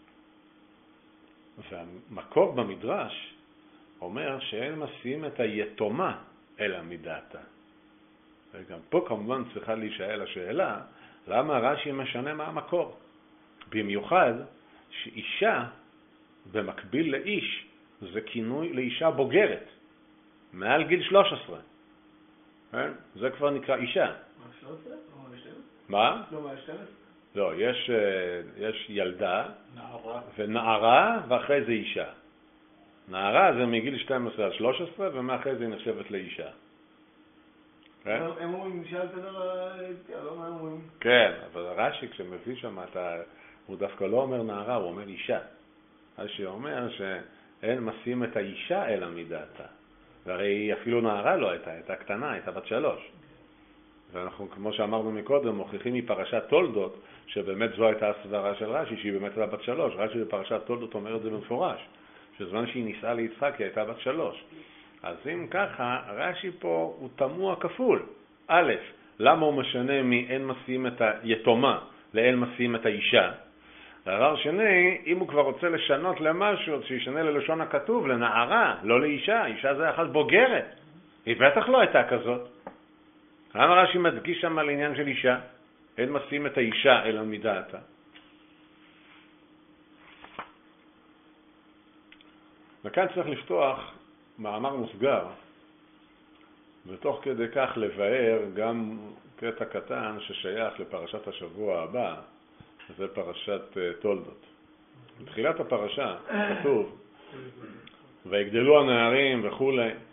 [SPEAKER 1] והמקור במדרש אומר שאין מסיעים את היתומה אלא מדעתה. וגם פה כמובן צריכה להישאל השאלה, למה רש"י משנה מה המקור? במיוחד שאישה במקביל לאיש זה כינוי לאישה בוגרת, מעל גיל שלוש עשרה. כן? זה כבר נקרא אישה. מה?
[SPEAKER 2] לא, מה, שתים עשרה?
[SPEAKER 1] לא, יש, יש ילדה נערה. ונערה ואחרי זה אישה. נערה זה מגיל שתים עשרה עד שלוש עשרה ומאחרי זה היא נחשבת לאישה.
[SPEAKER 2] כן? הם אומרים, שאלת דבר, לא מה אומרים?
[SPEAKER 1] כן, אבל רש"י כשמביא שם את ה... הוא דווקא לא אומר נערה, הוא אומר אישה. רש"י אומר שאין משים את האישה אלא מדעתה. והרי היא אפילו נערה לא הייתה, הייתה קטנה, הייתה בת שלוש. ואנחנו, כמו שאמרנו מקודם, מוכיחים מפרשת תולדות, שבאמת זו הייתה הסברה של רש"י, שהיא באמת הייתה בת שלוש. רש"י בפרשת תולדות אומר את זה במפורש, שזמן שהיא נישאה ליצחק היא הייתה בת שלוש. אז אם ככה, רש"י פה הוא תמוה כפול. א', למה הוא משנה מאין מסיעים את היתומה לאין מסיעים את האישה? דבר שני, אם הוא כבר רוצה לשנות למשהו, שישנה ללשון הכתוב, לנערה, לא לאישה. אישה זה אחת בוגרת. היא בטח לא הייתה כזאת. למה רש"י מדגיש שם על עניין של אישה? אין מסיעים את האישה אלא מדעתה. וכאן צריך לפתוח מאמר מוסגר, ותוך כדי כך לבאר גם קטע קטן ששייך לפרשת השבוע הבא, זה פרשת תולדות. בתחילת הפרשה כתוב, ויגדלו הנערים וכו',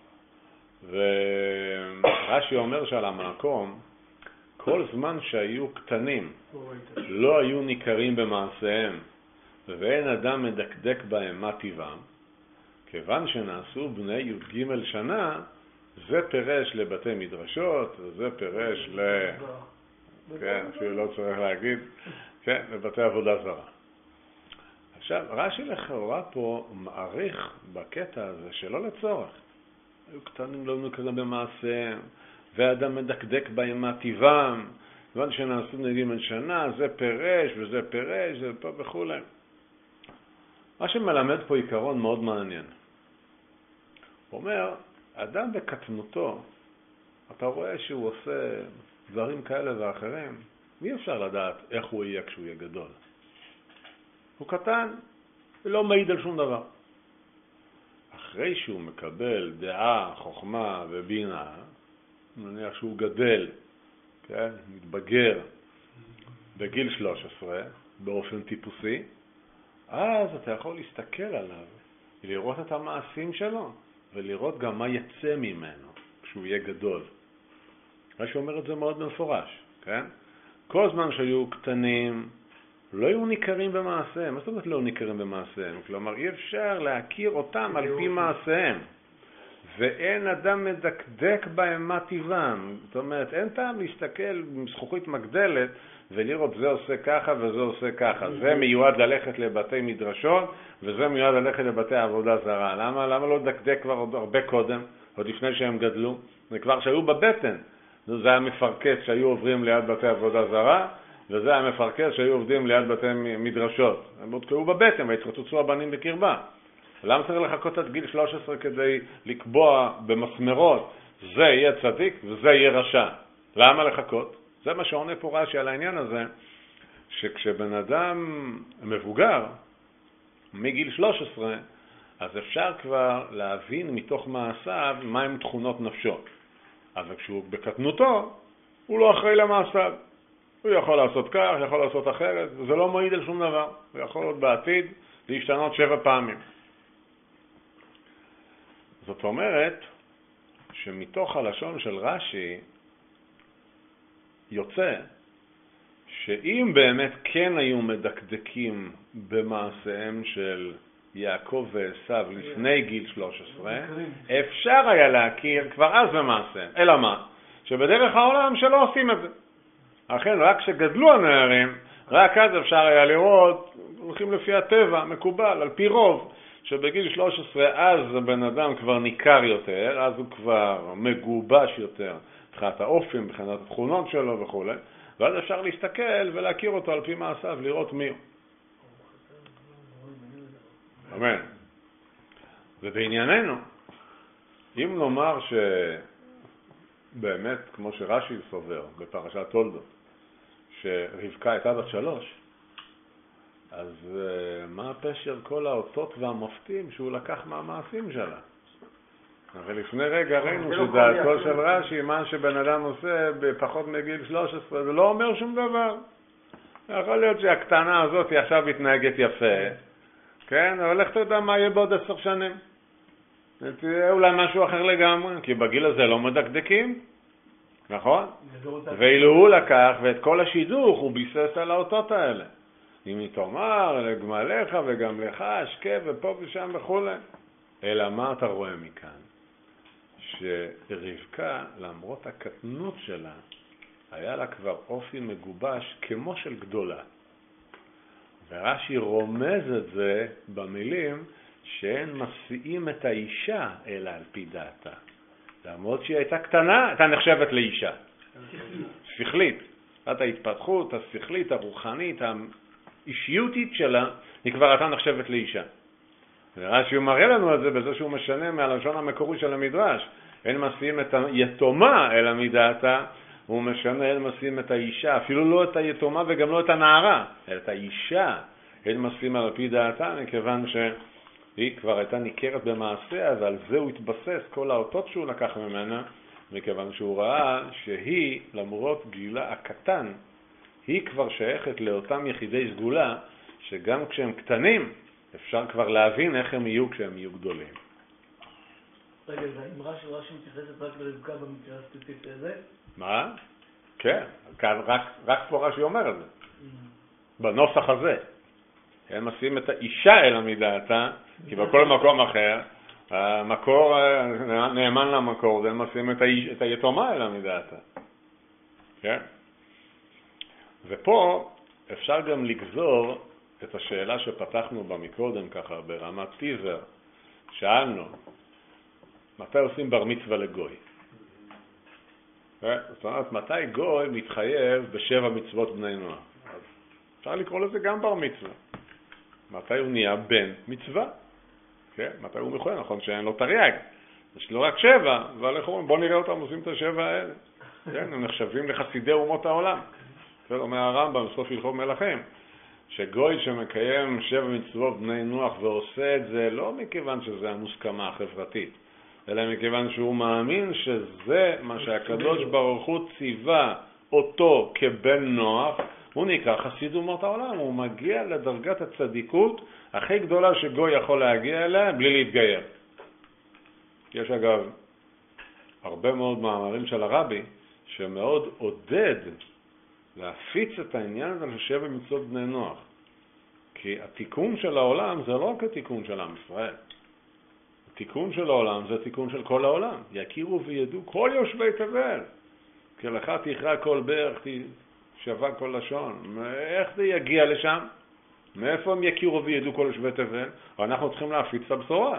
[SPEAKER 1] ורש"י אומר שעל המקום, כל זמן שהיו קטנים, לא היו ניכרים במעשיהם, ואין אדם מדקדק בהם מה טבעם, כיוון שנעשו בני י"ג שנה, זה פרש לבתי מדרשות, וזה פרש ל... כן, אפילו לא צריך להגיד, כן, לבתי עבודה זרה. עכשיו, רש"י לכאורה פה מעריך בקטע הזה שלא לצורך. היו קטנים לא ניכרים במעשיהם, ואדם מדקדק בהם מה טבעם, כיוון שנעשו בני י"ג שנה, זה פרש וזה פרש, זה פה וכו'. מה שמלמד פה עיקרון מאוד מעניין. הוא אומר, אדם בקטנותו, אתה רואה שהוא עושה דברים כאלה ואחרים, מי אפשר לדעת איך הוא יהיה כשהוא יהיה גדול? הוא קטן, ולא מעיד על שום דבר. אחרי שהוא מקבל דעה, חוכמה ובינה, נניח שהוא גדל, כן, מתבגר בגיל שלוש עשרה, באופן טיפוסי, אז אתה יכול להסתכל עליו, לראות את המעשים שלו, ולראות גם מה יצא ממנו כשהוא יהיה גדול. רש"י אומר את זה מאוד מפורש, כן? כל זמן שהיו קטנים, לא היו ניכרים במעשיהם. מה זאת אומרת לא ניכרים במעשיהם? כלומר, אי אפשר להכיר אותם על פי מעשיהם. ואין אדם מדקדק בהם מה טבעם. זאת אומרת, אין טעם להסתכל עם זכוכית מגדלת ולראות זה עושה ככה וזה עושה ככה. זה מיועד ללכת לבתי מדרשות וזה מיועד ללכת לבתי עבודה זרה. למה? למה לא דקדק כבר עוד הרבה קודם, עוד לפני שהם גדלו? זה כבר שהיו בבטן. זה היה מפרקס שהיו עוברים ליד בתי עבודה זרה, וזה היה מפרקס שהיו עובדים ליד בתי מדרשות. הם עוד קראו בבטן והתרוצצו הבנים בקרבה. למה צריך לחכות עד גיל שלוש עשרה כדי לקבוע במסמרות זה יהיה צדיק וזה יהיה רשע? למה לחכות? זה מה שעונה פה רש"י על העניין הזה, שכשבן אדם מבוגר מגיל שלוש עשרה, אז אפשר כבר להבין מתוך מעשיו מהם תכונות נפשו. אבל כשהוא בקטנותו, הוא לא אחראי למעשיו. הוא יכול לעשות כך, יכול לעשות אחרת, וזה לא מעיד על שום דבר. הוא יכול עוד בעתיד להשתנות שבע פעמים. זאת אומרת שמתוך הלשון של רש"י יוצא שאם באמת כן היו מדקדקים במעשיהם של יעקב ועשיו לפני גיל שלוש עשרה, אפשר היה להכיר כבר אז במעשיהם. אלא מה? שבדרך העולם שלא עושים את זה. אכן, רק כשגדלו הנערים, רק אז אפשר היה לראות, הולכים לפי הטבע, מקובל, על פי רוב, שבגיל שלוש עשרה אז הבן אדם כבר ניכר יותר, אז הוא כבר מגובש יותר, מבחינת האופן, מבחינת התכונות שלו וכו'. ואז אפשר להסתכל ולהכיר אותו על פי מעשיו, לראות מי הוא. אמן. ובענייננו, אם נאמר שבאמת, כמו שרש"י סובר בפרשת תולדות, שרבקה הייתה בת שלוש, אז uh, מה הפשר כל האותות והמופתים שהוא לקח מהמעשים שלה? אבל לפני רגע ראינו שדעתו של רש"י, מה שבן אדם עושה בפחות מגיל שלוש עשרה, זה לא אומר שום דבר. יכול להיות שהקטנה הזאת היא עכשיו מתנהגת יפה, כן? אבל איך אתה יודע מה יהיה בעוד עשר שנים? תהיה אולי משהו אחר לגמרי, כי בגיל הזה לא מדקדקים, נכון? ואילו הוא לקח ואת כל השידוך הוא ביסס על האותות האלה. אם היא תאמר לגמליך וגם לך אשכה ופה ושם וכו'. אלא מה אתה רואה מכאן? שרבקה, למרות הקטנות שלה, היה לה כבר אופי מגובש כמו של גדולה. ורש"י רומז את זה במילים שהן מסיעים את האישה אלא על פי דעתה. למרות שהיא הייתה קטנה, הייתה נחשבת לאישה. שכלית. את ההתפתחות השכלית, הרוחנית, האישיותית שלה, היא כבר הייתה נחשבת לאישה. ורש"י מראה לנו את זה בזה שהוא משנה מהלשון המקורי של המדרש. אין מסיעים את היתומה אלא מדעתה, הוא משנה, אין מסיעים את האישה, אפילו לא את היתומה וגם לא את הנערה, אלא את האישה. אין מסיעים על פי דעתה, מכיוון שהיא כבר הייתה ניכרת במעשיה, ועל זה הוא התבסס כל האותות שהוא לקח ממנה, מכיוון שהוא ראה שהיא, למרות גילה הקטן, היא כבר שייכת לאותם יחידי סגולה, שגם כשהם קטנים, אפשר כבר להבין איך הם יהיו כשהם יהיו גדולים.
[SPEAKER 2] רגע, זה האמרה של רש"י מתייחסת רק לרבקה במקרה הספציפי הזה?
[SPEAKER 1] מה? כן, רק, רק פה רש"י אומר את זה. בנוסח הזה. הם מסיעים את האישה אל מדעתה, כי בכל מקום אחר, המקור נאמן למקור, זה הם מסיעים את, האיש, את היתומה אל מדעתה. כן? ופה אפשר גם לגזור את השאלה שפתחנו בה מקודם ככה ברמת טיזר. שאלנו, מתי עושים בר מצווה לגוי? זאת אומרת, מתי גוי מתחייב בשבע מצוות בני נוח? אז אפשר לקרוא לזה גם בר מצווה. מתי הוא נהיה בן מצווה? כן? מתי הוא מחויב? נכון שאין לו תרי"ג. יש לו רק שבע, אבל איך אומרים? בוא נראה אותם עושים את השבע האלה. כן? הם נחשבים לחסידי אומות העולם. זה אומר הרמב"ם, סוף הלכות מלכים, שגוי שמקיים שבע מצוות בני נוח ועושה את זה לא מכיוון שזה המוסכמה החברתית, אלא מכיוון שהוא מאמין שזה מה שהקדוש ברוך הוא ציווה אותו כבן נוח, הוא נקרא חסיד אומות העולם, הוא מגיע לדרגת הצדיקות הכי גדולה שגוי יכול להגיע אליה בלי להתגייר. יש אגב הרבה מאוד מאמרים של הרבי שמאוד עודד להפיץ את העניין הזה לשבע מצוות בני נוח. כי התיקון של העולם זה לא רק התיקון של עם ישראל. התיקון של העולם זה תיקון של כל העולם. יכירו וידעו כל יושבי תבל. כי לך תכרע כל ברך, שווה כל לשון. איך זה יגיע לשם? מאיפה הם יכירו וידעו כל יושבי תבל? אנחנו צריכים להפיץ את הבשורה.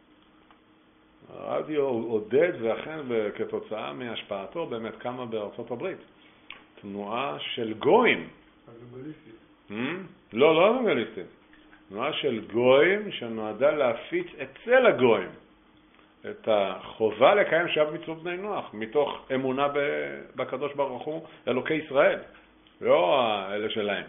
[SPEAKER 1] הרדיו עודד, ואכן כתוצאה מהשפעתו באמת קמה בארצות הברית תנועה של גויים.
[SPEAKER 4] אוונגליסטית.
[SPEAKER 1] לא, לא אוונגליסטית. תנועה של גויים שנועדה להפיץ אצל הגויים את החובה לקיים שבע מצוות בני נוח, מתוך אמונה בקדוש ברוך הוא, אלוקי ישראל, לא אלה שלהם.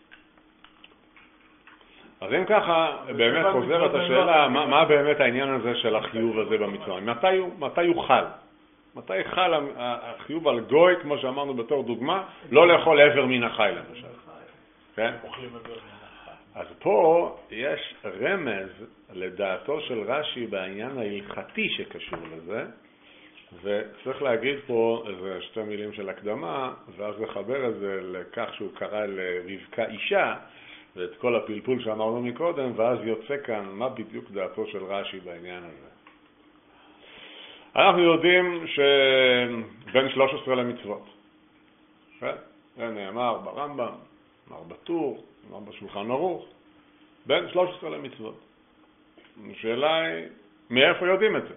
[SPEAKER 1] אז אם ככה, באמת חוזרת השאלה, מה, מה באמת העניין הזה של החיוב הזה במצווה? מתי הוא, מתי הוא חל? מתי חל החיוב על גוי, כמו שאמרנו בתור דוגמה, לא לאכול עבר מן החי למשל? כן? אז פה יש רמז לדעתו של רש"י בעניין ההלכתי שקשור לזה, וצריך להגיד פה איזה שתי מילים של הקדמה, ואז לחבר את זה לכך שהוא קרא לרבקה אישה, ואת כל הפלפול שאמרנו מקודם, ואז יוצא כאן מה בדיוק דעתו של רש"י בעניין הזה. אנחנו יודעים שבין שלוש עשרה למצוות. זה נאמר ברמב"ם, נאמר בטור, נאמר בשולחן ערוך, בין שלוש עשרה למצוות. השאלה היא, מאיפה יודעים את זה?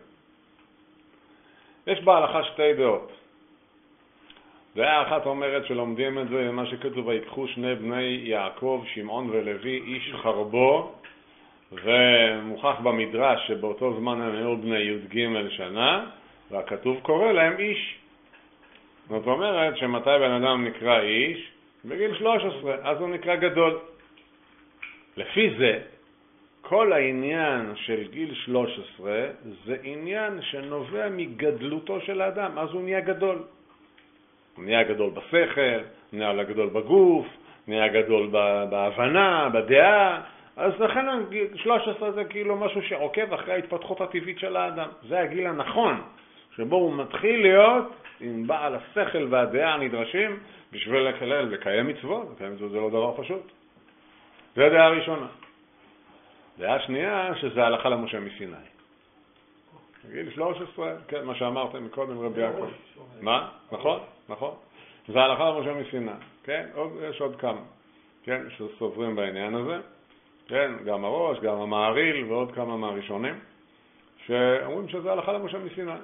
[SPEAKER 1] יש בהלכה שתי דעות. דעה אחת אומרת שלומדים את זה במה שכתוב, ויקחו שני בני יעקב, שמעון ולוי, איש חרבו, ומוכח במדרש שבאותו זמן הם היו בני י"ג שנה, והכתוב קורא להם איש. זאת אומרת שמתי בן אדם נקרא איש? בגיל שלוש עשרה, אז הוא נקרא גדול. לפי זה, כל העניין של גיל שלוש עשרה זה עניין שנובע מגדלותו של האדם, אז הוא נהיה גדול. הוא נהיה גדול בשכל, נהיה גדול בגוף, נהיה גדול בהבנה, בדעה, אז לכן שלוש עשרה זה כאילו משהו שעוקב אחרי ההתפתחות הטבעית של האדם. זה הגיל הנכון, שבו הוא מתחיל להיות עם בעל השכל והדעה הנדרשים בשביל לקלל לקיים מצוות. לקיים מצוות זה לא דבר פשוט. זה הדעה הראשונה. דעה שנייה שזה הלכה למשה מסיני. גיל שלוש עשרה, כן, מה שאמרתם מקודם רבי יעקב. מה? נכון, נכון. זה ההלכה למשה מסיני, כן? עוד, יש עוד כמה, כן, שסוברים בעניין הזה, כן? גם הראש, גם המעריל ועוד כמה מהראשונים, שאומרים שזה ההלכה למשה מסיני.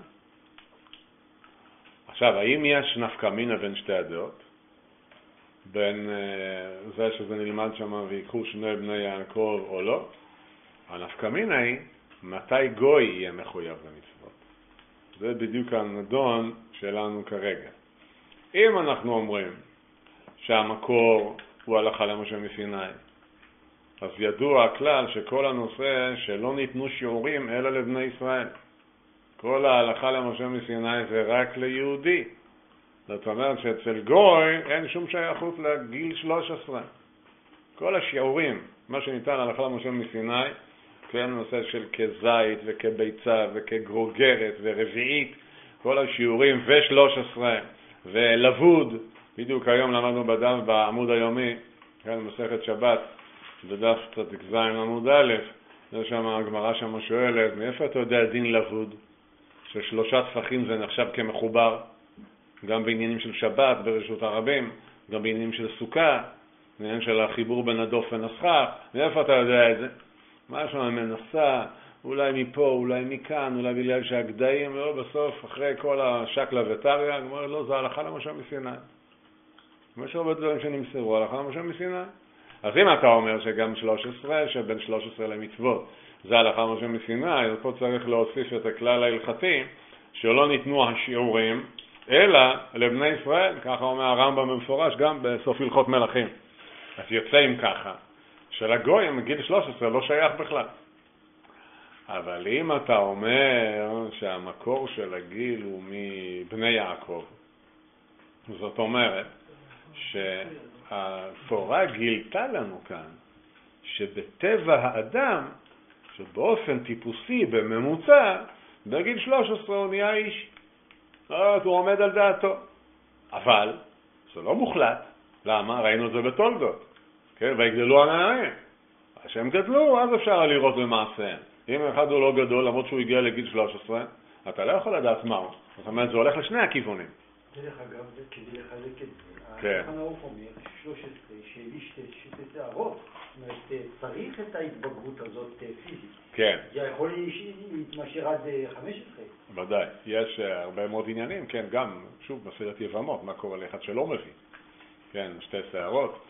[SPEAKER 1] עכשיו, האם יש נפקא מינה בין שתי הדעות? בין uh, זה שזה נלמד שם ויקחו שני בני יעקב או לא? הנפקא מינה היא, מתי גוי יהיה מחויב במצוות? זה בדיוק הנדון שלנו כרגע. אם אנחנו אומרים שהמקור הוא הלכה למשה מסיני, אז ידוע הכלל שכל הנושא שלא ניתנו שיעורים אלא לבני ישראל. כל ההלכה למשה מסיני זה רק ליהודי. זאת אומרת שאצל גוי אין שום שייכות לגיל שלוש עשרה. כל השיעורים, מה שניתן הלכה למשה מסיני, כן, נושא של כזית וכביצה וכגרוגרת ורביעית, כל השיעורים ו-שלוש עשרה ולבוד, בדיוק היום למדנו בדף בעמוד היומי, כן, מסכת שבת, בדף צדיק זין עמוד א', זה שם הגמרא שם שואלת, מאיפה אתה יודע דין לבוד? ששלושה טפחים זה נחשב כמחובר, גם בעניינים של שבת ברשות הרבים, גם בעניינים של סוכה, בעניינים של החיבור בין הדופן הסכך, מאיפה אתה יודע את זה? מה שם מנסה, אולי מפה, אולי מכאן, אולי בגלל שהגדיים, לא, בסוף, אחרי כל השקלה וטריה, אני אומר, לא, זה הלכה למשה מסיני. יש הרבה דברים שנמסרו, הלכה למשה מסיני. אז אם אתה אומר שגם שלוש עשרה, שבין שלוש עשרה למצוות, זה הלכה למשה מסיני, אז פה צריך להוסיף את הכלל ההלכתי, שלא ניתנו השיעורים, אלא לבני ישראל, ככה אומר הרמב"ם במפורש, גם בסוף הלכות מלכים. אז יוצא עם ככה, שלגויים מגיל שלוש עשרה לא שייך בכלל. אבל אם אתה אומר שהמקור של הגיל הוא מבני יעקב, זאת אומרת שהתורה גילתה לנו כאן שבטבע האדם, שבאופן טיפוסי בממוצע, בגיל שלוש עשרה הוא נהיה איש. הוא עומד על דעתו. אבל זה לא מוחלט. למה? ראינו את זה בתולדות. כן? ויגדלו הנערים. כשהם גדלו, אז אפשר לראות במעשיהם. אם אחד הוא לא גדול, למרות שהוא הגיע לגיל שלוש עשרה, אתה לא יכול לדעת מהו. זאת אומרת, זה הולך לשני הכיוונים.
[SPEAKER 5] דרך אגב, זה כדי לחלק את זה.
[SPEAKER 1] כן.
[SPEAKER 5] החנוך אומר, שלוש עשרה, שלי שתי שערות. זאת אומרת, צריך את ההתבגרות הזאת פיזית.
[SPEAKER 1] כן.
[SPEAKER 5] זה יכול להתמשך עד חמש עשרה.
[SPEAKER 1] ודאי. יש הרבה מאוד עניינים, כן, גם, שוב, מסילת יבמות, מה קורה לאחד שלא מבין. כן, שתי שערות.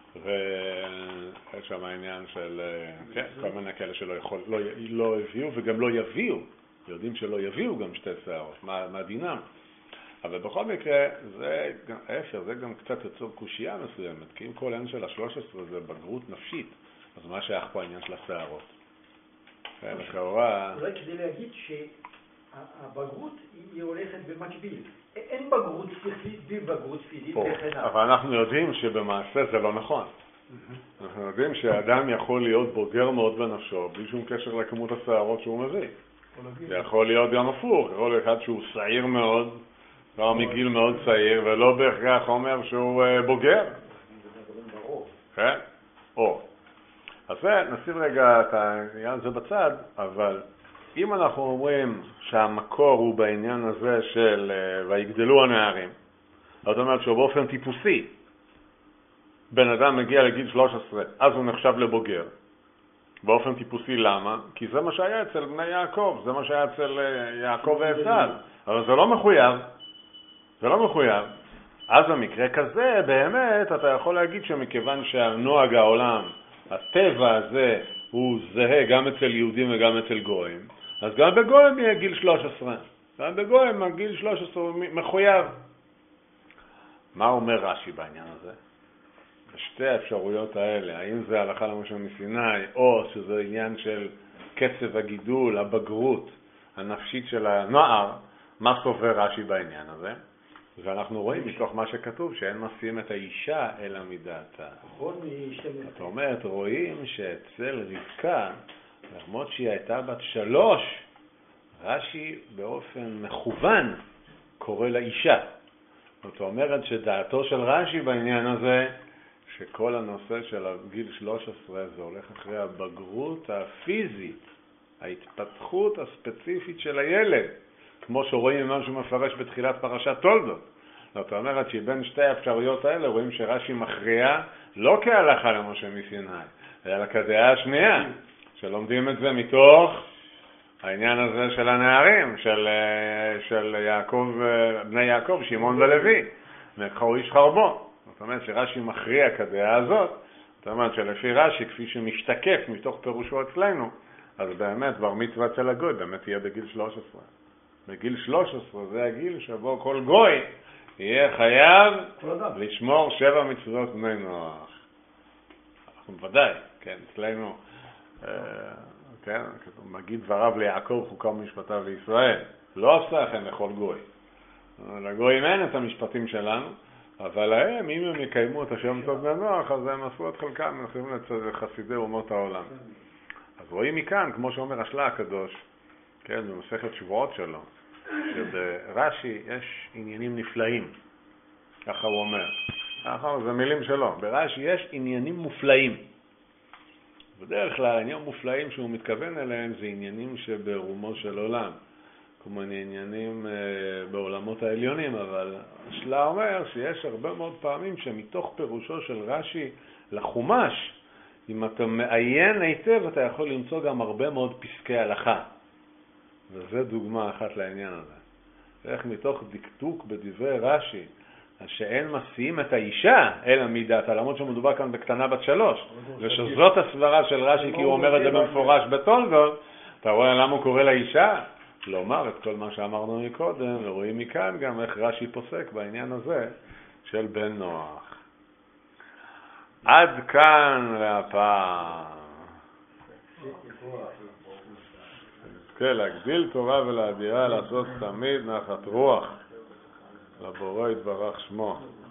[SPEAKER 1] ויש שם העניין של, כן, כל מיני כאלה שלא יכול, לא, לא הביאו וגם לא יביאו. יודעים שלא יביאו גם שתי שערות. מה, מה דינם? אבל בכל מקרה, זה, ההפך, זה גם קצת יוצר קושייה מסוימת, כי אם כל העניין של ה-שלוש עשרה זה בגרות נפשית, אז מה שייך פה העניין של השערות? כן, לכאורה...
[SPEAKER 5] אולי כדי להגיד שהבגרות היא הולכת במקביל. אין בגרות פיזית בבגרות פיזית וכן הלאה.
[SPEAKER 1] אבל אנחנו יודעים שבמעשה זה לא נכון. אנחנו יודעים שהאדם יכול להיות בוגר מאוד בנפשו, בלי שום קשר לכמות השערות שהוא מביא. זה יכול להיות גם הפוך, יכול להיות אחד שהוא צעיר מאוד, לא מגיל מאוד צעיר, ולא בהכרח אומר שהוא בוגר. כן? או. אז נשים רגע את העניין הזה בצד, אבל אם אנחנו אומרים שהמקור הוא בעניין הזה של ויגדלו הנערים, זאת אומרת שהוא באופן טיפוסי, בן אדם מגיע לגיל שלוש עשרה, אז הוא נחשב לבוגר. באופן טיפוסי למה? כי זה מה שהיה אצל בני יעקב, זה מה שהיה אצל יעקב ועשיו, אבל זה לא מחויב. זה לא מחויב. אז במקרה כזה, באמת, אתה יכול להגיד שמכיוון שהנוהג העולם, הטבע הזה, הוא זהה גם אצל יהודים וגם אצל גויים, אז גם בגויים יהיה גיל שלוש עשרה. גם בגויים הגיל שלוש עשרה הוא מחויב. מה אומר רש"י בעניין הזה? בשתי האפשרויות האלה, האם זה הלכה למשה מסיני, או שזה עניין של קצב הגידול, הבגרות הנפשית של הנער, מה סובר רש"י בעניין הזה? ואנחנו רואים מתוך מה שכתוב שאין משים את האישה אלא מדעתה. זאת אומרת, רואים שאצל רבקה, למרות שהיא הייתה בת שלוש, רש"י באופן מכוון קורא לה אישה. זאת אומרת שדעתו של רש"י בעניין הזה, שכל הנושא של הגיל שלוש עשרה זה הולך אחרי הבגרות הפיזית ההתפתחות הספציפית של הילד, כמו שרואים מה שהוא מפרש בתחילת פרשת תולדות. זאת אומרת שבין שתי האפשרויות האלה רואים שרש"י מכריע לא כהלכה למשה מסיני, אלא כדעה השנייה, שלומדים את זה מתוך העניין הזה של הנערים, של, של יעקב, בני יעקב, שמעון ולוי, מקחו איש חרבו. זאת אומרת שרש"י מכריע כדעה הזאת, זאת אומרת שלפי רש"י, כפי שמשתקף מתוך פירושו אצלנו, אז באמת בר מצווה אצל הגוי באמת יהיה בגיל שלוש עשרה. בגיל שלוש עשרה זה הגיל שבו כל גוי יהיה חייב לשמור שבע מצוות בני נוח. אנחנו ודאי, כן, אצלנו, אה, כן, מגיד דבריו ליעקב חוקה ומשפטיו לישראל. לא עושה כן לכל גוי. לגויים אין את המשפטים שלנו, אבל להם, אם הם יקיימו את השם מצוות בני נוח, אז הם עשו את חלקם, הם יכולים לחסידי אומות העולם. אז רואים מכאן, כמו שאומר השלה הקדוש, כן, במסכת שבועות שלו, שברש"י יש עניינים נפלאים, ככה הוא אומר. ככה זה מילים שלו. ברש"י יש עניינים מופלאים. בדרך כלל עניינים מופלאים שהוא מתכוון אליהם זה עניינים שברומו של עולם, כמו עניינים אה, בעולמות העליונים, אבל השלה אומר שיש הרבה מאוד פעמים שמתוך פירושו של רש"י לחומש, אם אתה מעיין היטב אתה יכול למצוא גם הרבה מאוד פסקי הלכה. וזו דוגמה אחת לעניין הזה. איך מתוך דקדוק בדברי רש"י, שאין מסיעים את האישה אלא מדעת, למרות שמדובר כאן בקטנה בת שלוש, ושזאת הסברה של רש"י כי הוא אומר את זה במפורש בתולדות, אתה רואה למה הוא קורא לאישה? לומר את כל מה שאמרנו מקודם, ורואים מכאן גם איך רש"י פוסק בעניין הזה של בן נוח. עד כאן להפעם. כן, להגדיל תורה ולהדירה, לעשות תמיד נחת רוח לבורא יתברך שמו.